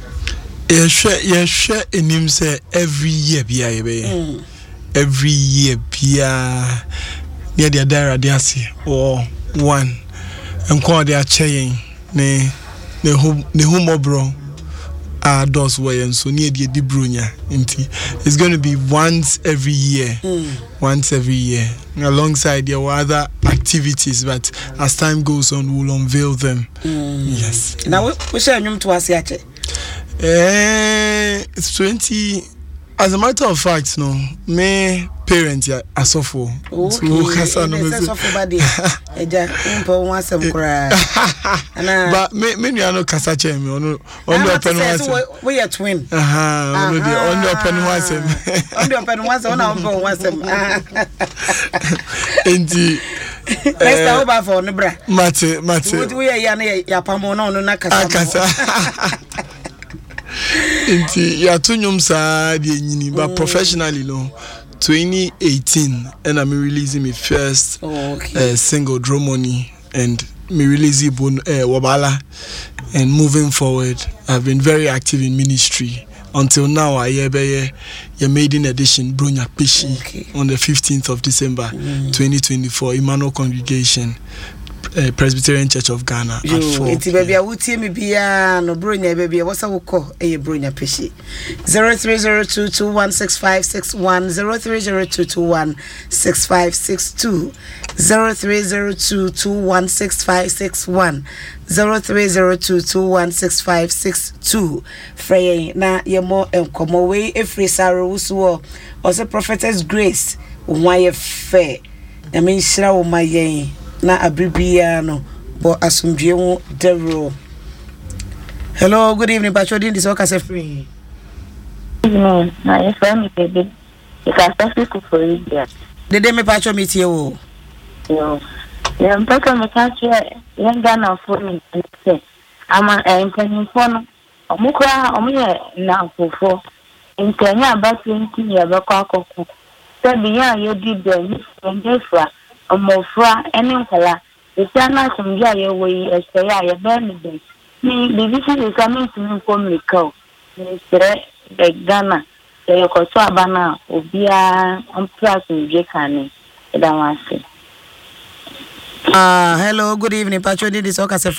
Yes, enim say every year bia ye every year bia near the dara diasi or one and call their chain ne humobro does way and so near the dibrunya inti it's going to be once every year alongside your other activities, but as time goes on we'll unveil them. Yes, now we share nyum to asiache it's 20. As a matter of fact, no, me parents are asofo. Okay, asofo body. Eja impo wansem kura. But me no kasa che me ono open wansem. We are twin. Ono de ono open wansem. Ono open wansem, ono open wansem. Enti next time over for no bra. Mate. We are ya pamo no na kasa. Inti ya tunyum sa de nyini but professionally no 2018 and I'm releasing my first single Dromoni and me releasing Wabala and moving forward I've been very active in ministry until now. I your maiden edition Bronya Pishi on the 15th of December 2024 Emmanuel Congregation Presbyterian Church of Ghana at 4. It's baby a wutie me bia no bronya baby what's a woko e bronya Pishi 0302216561 0302216562 0302216561 0302216562 Freya na yemo enkomo we efri saro wuso o se prophetess Grace why fair I mean shira wo mayen na abribia no bo asumdwe wo devro. Hello, good evening Pacho din this okase free. No, na me baby. You can start for it there. Dede me Pacho meet you. Yo. Yeah, Pacho me catch young Ghana for me. Ama employing phone. Omukra omuye na fofo. Nkanya ba 20 year ba kwa koku. Sabi ya ye di dem ngefa. Omofra ene nkala esiana somja ye we eseya ye ben be ni bibisi is coming to me from Mikau ni sere de Ghana ye ko so abana obia amplas nje kane eda wase. Hello, good evening Pacho did this okase.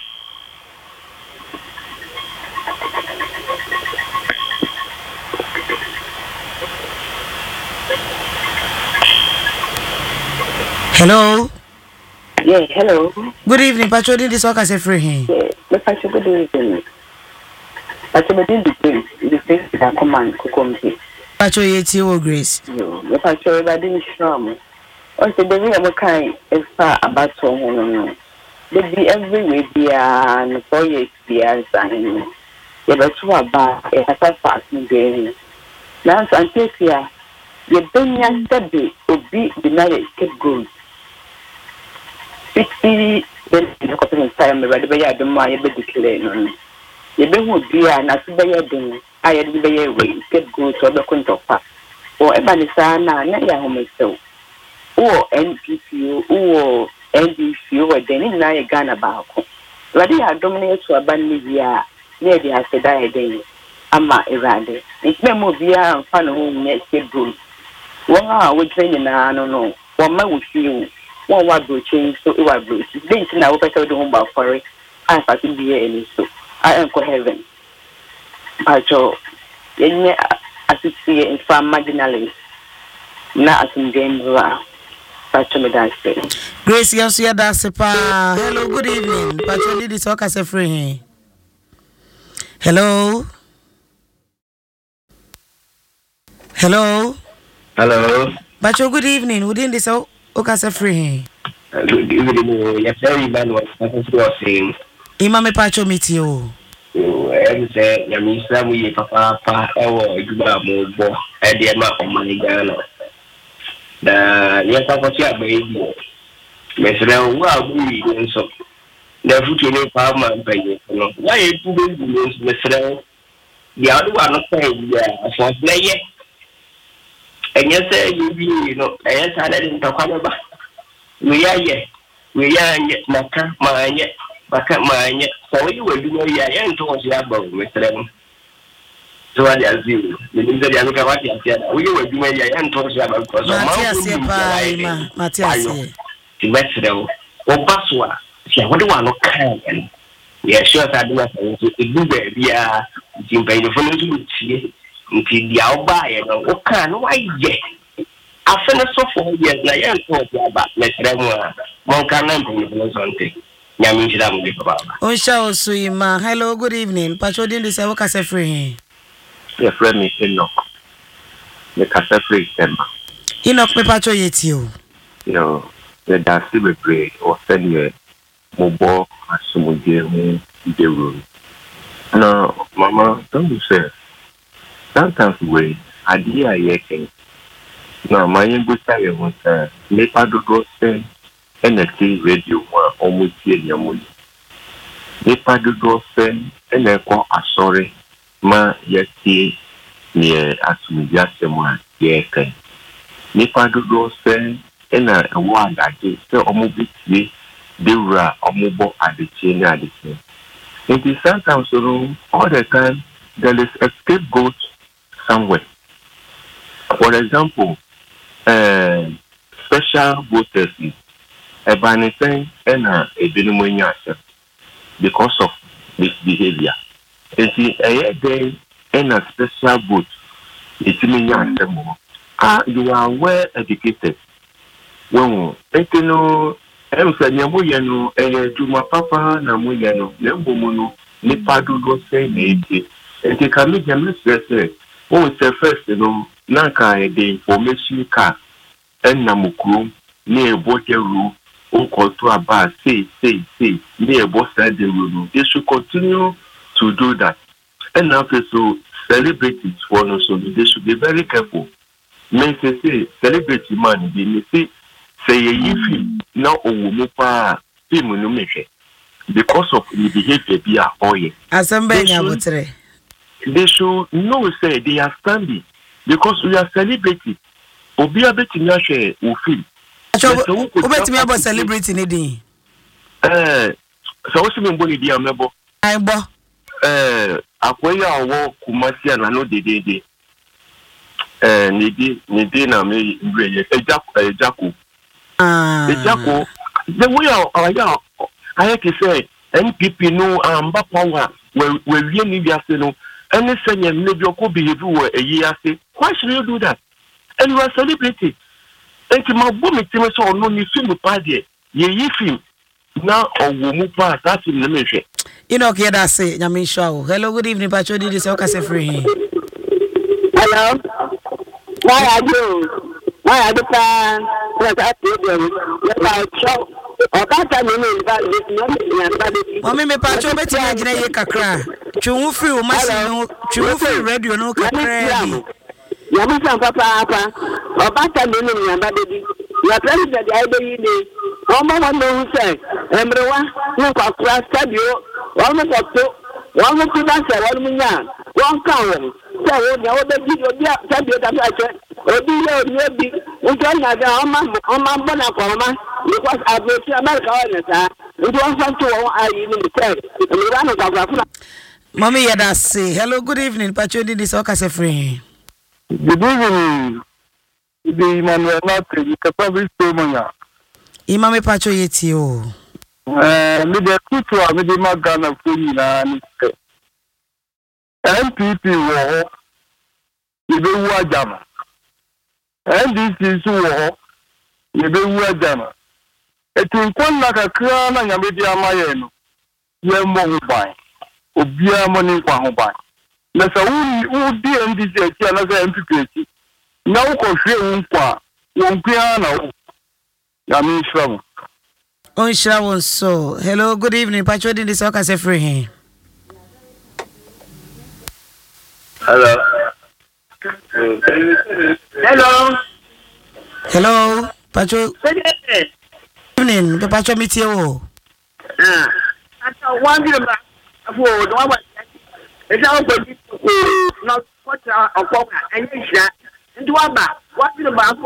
Hello. Yeah, hello. Good evening, Pacho. Did this work as a free? Yeah, Pacho, good evening. Pacho, the thing that command Kukombi. Pacho yeti o Grace. No, if I show that didn't show. Or say the real kind is far about so no. They be everywhere be and 4 years be answering. You better about a fast game. Now, Santesia, you bring your study to be the marriage scapegoat. 60 the time, the way I don't mind the declaration. You don't be an asibaya. I had the way scapegoat or the contopa. Or a manisana, Naya home so. Or NPCU, or NDCU, or then in Naya Ghana Balco. Ready, I dominate to a bandia near the Asadaya day. Ama Irade. It's memo via and fun home next scapegoat. 1 hour with training, I don't know. 1 month with you. 1 word change so it was blue. Then I will better do home about for it. I have to be any so. I am for heaven. Pacho, assist in farm marginally. Not as in game. Pacho, me that's it. Grace, yes, yeah, that's a pa. Hello, good evening. Pacho, did this talk as a free. Hello. Hello. Hello. Pacho, good evening. Within this Okasa free. Good evening. Yes, very man was saying. Imame Pacho meet you. I said, Yamisa, we papa, or you more, and the amount of money Ghana. The yes, I was your baby. Mr. Well, we so. The future farmer and pay. Why you do Mr. The other one of saying, yeah, for play. And yes, you know, yes, I didn't talk about. We are yet, Maka, mine yet, Baka, mine yet. So you will do your end towards your bow, Mr. So I assume the news of the Amaka, we will do your end towards your bow. Matthias, to Mexico, or Baswa, what do I look kind? Yes, sure, I do not think it will be a Jimpay the phone until the outbuy and what can why yet. I finished so 4 years, I am told you about Mr. Moncan and something. Yamin Baba. Oh, shall Suima. Hello, good evening. Pacho didn't say what I say free. Your friend is Enoch. The Casa Free Emma. Enoch, me Pacho yet you. No, the Darcy will pray or send you Mobo as someone in the room. No, Mama, don't you say? Sometimes we idea yaking. Now, my English was make a do say NXT radio almost your money. Make a do say and I call a sorry, ma yet near as we just one yaking. Make a do say and a word I did so almost they were a mobile at the chain at the chain. It is sometimes all the time there is a scapegoat somewhere. For example, special voters a banning and a denomination because of misbehavior. And see, a day and a special vote, it's mean you are well educated. Well, you know, I'm saying, Yamoyano, to my papa, Namoyano, Nembomono, Nipado go say, maybe, and they can make them say. Oh, it's the first, Nanka, the information car, and Namukuru, near Boteru, or call to a bar, say, near Bossa de Rulu. They should continue to do that. And after so, celebrities for no so, they should be very careful. May say, celebrity man, they may say, if you now Omupa, because of the behavior, be a oil. As I'm being they should know say they are standing because we are celebrating. Obi abeti na share o feel. Obeti me about celebrity ni din. So what me mboni di amebo. Ai bo. Akoya owo Kumasi na no de. Ni di na me breye. Ejako. Ejako. The way I have to say NPP no amba power we really need no. And they say, maybe you could be a year. Why should you do that? And you are celebrating. And my woman, so no, you film party. Ye film now or woman part. That's in the mission. You know, that's say, Yamin Show. Hello, good evening, Pacho. Did this okay? Free. Hello. I do pan, but I did them. I shop. Or that I mean, but Mommy, me patch over to Nigeria Kakra. Chumufu, Massimo, Chumufu radio no Kakra. Yamusa Papa, or Bata Mini, baby. Your president, I believe me. Mama who said, Embroa, no class studio, almost up to one of the one million, one column. So, the other video, maybe, we don't have on my bonapama, because I go to America, we don't want to I even said, and we run of Mommy, yeah, say hello, good evening, Patroni, this Ocasa free. Good evening. The Emmanuel Nate, you can probably say Moya. Imame Pacho Yetio. Me the Kutua, me the Magana Funa, MPP war, you be Wajama. NDC war, you be Wajama. It will come like a crown and a media mayeno. You're more by. Obia money for by. Let's say, who be NDC, another MPP. Now, won't piano. Yamin Shram. On Shrawon, so hello, good evening, Patroni, this Ocasa free. Hello. Hello, Patro. Evening, the Patro meet you. One bit about it's all not what and and what is about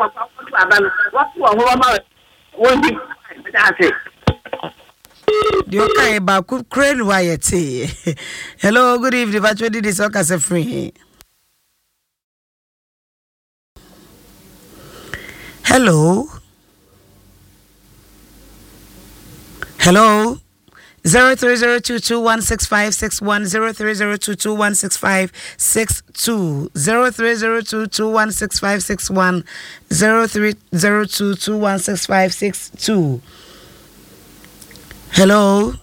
what won't be that's it. You okay about crane Wyatt? Hello, good evening, Patro, this Ocasa free. Hello. Hello. 0302216561 0302216562 0302216561 0302216562. Hello.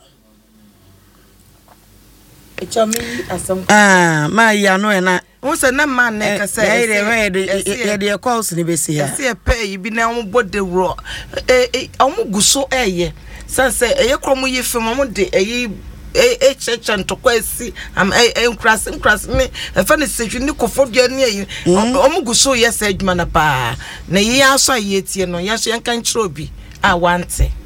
My yano na What's a man neck? I say, the calls in the Bessia. See a pay, you be now what the raw. Go so a Sansa, a chromo ye from a day, a church and to quasi. I'm a cross me. A funny station, Nico for near you. Go so yes, Edmanapa. Nay, yes, I yet, you know, yes, you can trobe. I want it.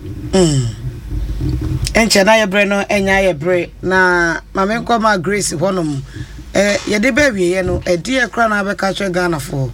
Enchana Breno, Enya Bre, na Mamma Coma Grace Honum. Ya de baby, you know, a dear crown I catch a Ghana for.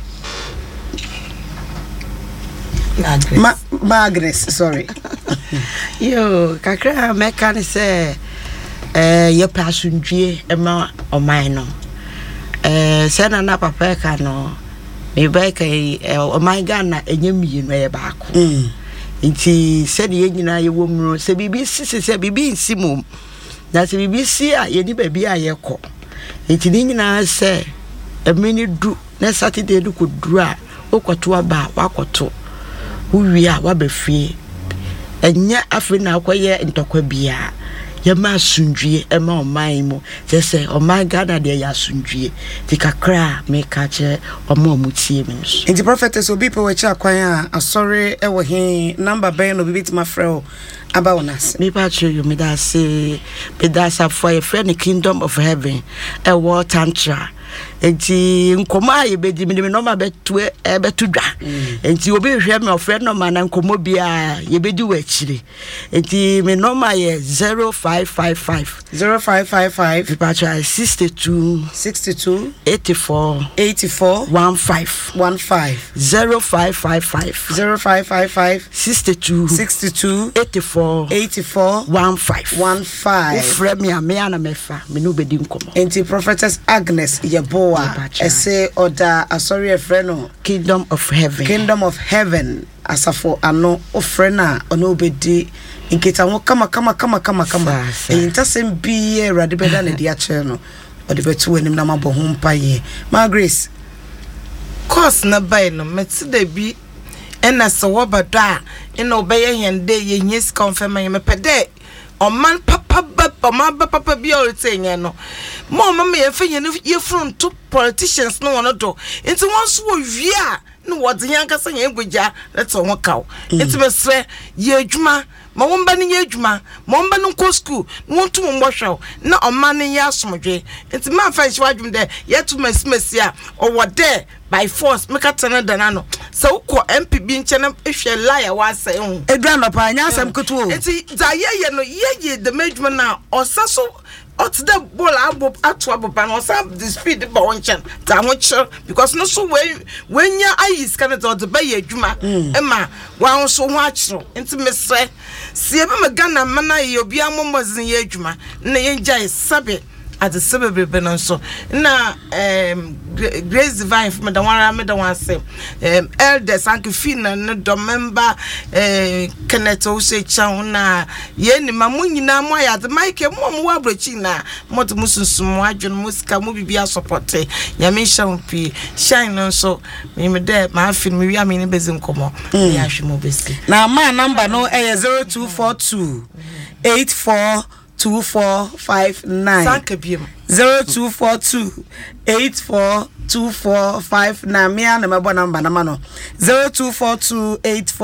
Magnus, sorry. Yo, Kakra mechanic say, your passion G, Emma or mine. Send an upper pecker no. Me back a my Ghana and you mean way back. Inti said the engine I woman, say BBC, say BB Simum. That's BBC, ye baby I call. Inti Nina say, a minute do, next Saturday do could draw, or to a bar, walk or two. Who we are, what be free. And yet, after now, quiet and talk with Bia. Your ma sundry, a more mime, they say, oh my God, they are sundry. Take a cry, make catch or more mutimens. In the prophetess will be poet, choir, a sorry, ever he number band will be my friend about us. Me patch you, me that say, be that's a for a friendly kingdom of heaven, a war tantra. Enti nkoma ye bedi me no ma betu da enti obi hwe me ofre no ma na nkomo bia ye bedi wachiri enti me no ma ye 0555 62 84 15 0555 62 84 15 ofre me ana mefa me no bedi nkomo enti prophetess Agnes Boa, I say, Oda, a sorry, a friend, Kingdom of Heaven, as a for a no ofrena, or nobody in Kitamo, come, and just be a rather better than the channel, or the better when Nama Bohum Paye. My grace, course, na by no, Metsi de be, and as a wobber da, and obey and day, yes, confirm my pede. O man papa be all saying no mo mama ye fa ye front to politicians no one do nti won so wie a no wode yan kasa yan gboja let on kaw nti mesre ye adwuma ma won ba ne ye adwuma ma won ba no ko school won to mo hwew na o ma ne ya asomdwe nti ma fa hwe adwum de ye to masimasi a o wode by force make a tena dana no so ko MPB nchena ehwe liar wa say hu edwa no pa nya asem kutu nti za ye no ye the management na osaso ot the ball abo ato aboba no sa the speed ba wonchen ta ho che because no so when ya ayis kan to the bay adwuma ema wa so ho akiro nti mesre sie be magana mana ye obi amomozin ye adwuma na ye jai sabe at the suburb so na Grace Divine from the one me the one say elders anke fina no do member Kenneth Ose Chan na ye ni mamu nyina mo ya the mic mo wa brochi na mo to musunsumo adwon musika mo bibia support nyame shampi shine so me there ma afin me wi amene bezin komo ya hwemo besi na ma number no 0242 842459 0242 842459 me and my number no 0242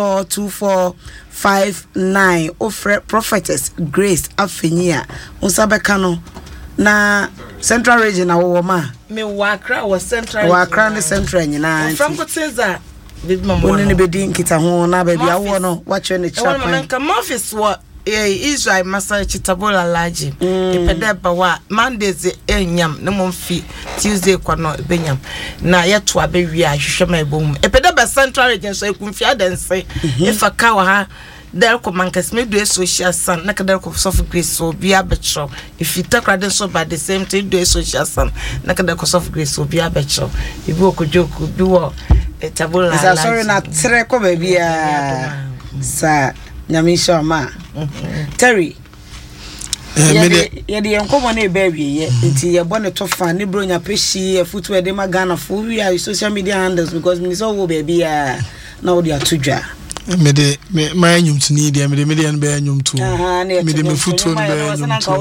842459 offer prophetess Grace Afenia unsabeka no na Central Region awo ma me wakra was Central wakra ne Central nyina from Kotsenza bid mamo ne bedi nkita ho na ba bia wo no wache ne chapa nka office wa Israel Master Chitabola Laji ipedeba wa Mondays enyam na momfi Tuesday kwa no benyam na yeto abewi ahwehwe ma ebom ipedeba Central Region so ekumfi adanse ifa ka wa ha der ko mankas medu social san na kadar ko soft grace so bia betro if you talk rather so by the same thing do social san na kadar ko soft grace so bia betro ibi okojoku bi wo Chitabola Laji is sorry na tre ko ba bia sa Nyamisha ma Terry ye de enkomo na ebawie ye nti ye bone to fan ne bronya peshi e footwear de magana for we are social media handles because me so wo baby na wo dia tudwa me de my anyum to need me de an be anyum to me de me footwear be anyum to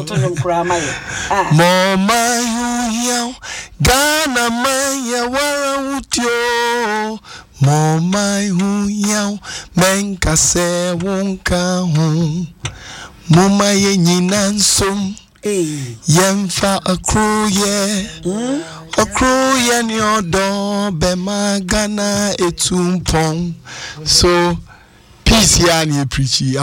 mo my hu Ghana man ya wara utio mo my hu yaw menka se wonka hu mo my nyina nsom yemfa akroye ni odo be magana etumpon so peace ya ni preachi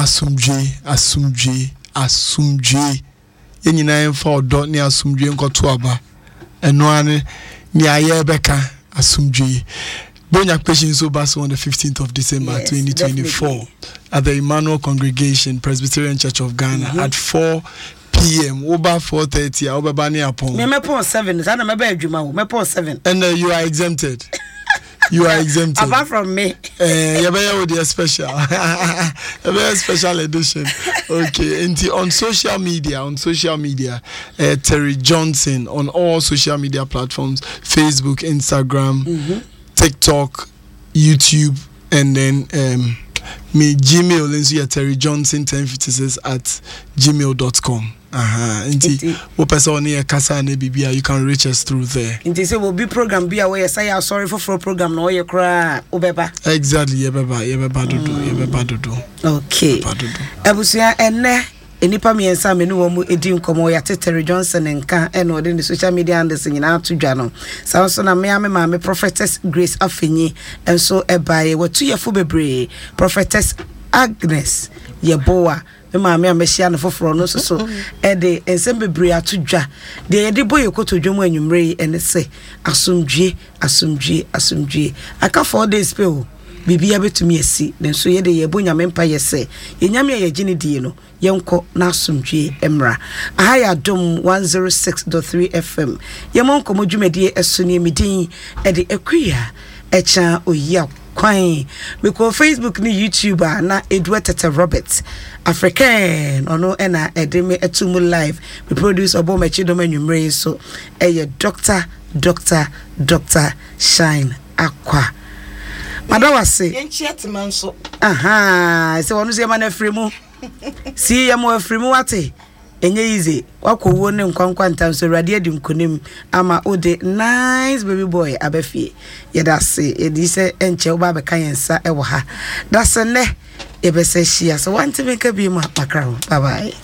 asumdwe nyina yemfa odo ni asumdwe nkoto aba eno ane ni aye beka asumdwe Bonya Question so bass on the 15th of December 2024 definitely. At the Emmanuel Congregation Presbyterian Church of Ghana at 4 p.m. Over 4:30. Over bani upon. Me pon 7. Is that me be adwuma? Me pon 7. And you are exempted. You are exempted. Apart from me. You be with the special. A very special edition. Okay. And on social media, Terry Johnson on all social media platforms, Facebook, Instagram, TikTok, YouTube, and then me Gmail and Terry Johnson 1056 at gmail.com. Inti wo person here kasa na bibia you can reach us through there. Inti say will be program be away say ya sorry for program no ye kra obeba. Exactly ye beba do. Okay. Abusia enne enipa miensa menu wo mu edi nkomo ya Terry Johnson nka eno de social media handles nyina atodwa no sa so na me prophetess Grace Afenyi enso ebaye watu yefo bebre prophetess Agnes Yeboa me amehia no foforo no so de ensem bebre atodwa de yede boye kotodwom anwumre ene se asomdwe aka 4 days pe o bibia betumi asi denso ye de ye bonya mempa ye se ye nyame ye gine die no ye nko na asomdwe emra aha ya dom 106.3 FM ye monko modwumedie esone midin e de akuya echa oyia kwan we ko Facebook ni YouTube na Edward Robert African ono ena edeme etumu live we produce obo mechido manwumre so eye Dr. Shine Akwa Madawa say yenchiet manso se wonu se man afrimu si ya mo afrimu wate enye easy wakowo ne nkwankwa ntam so rade adi nkonim ama ode nice baby boy abafie yeda se edi se enche oba be kan yensa ewo ha da se ne ebese hia so want me ka bi ma makra bye bye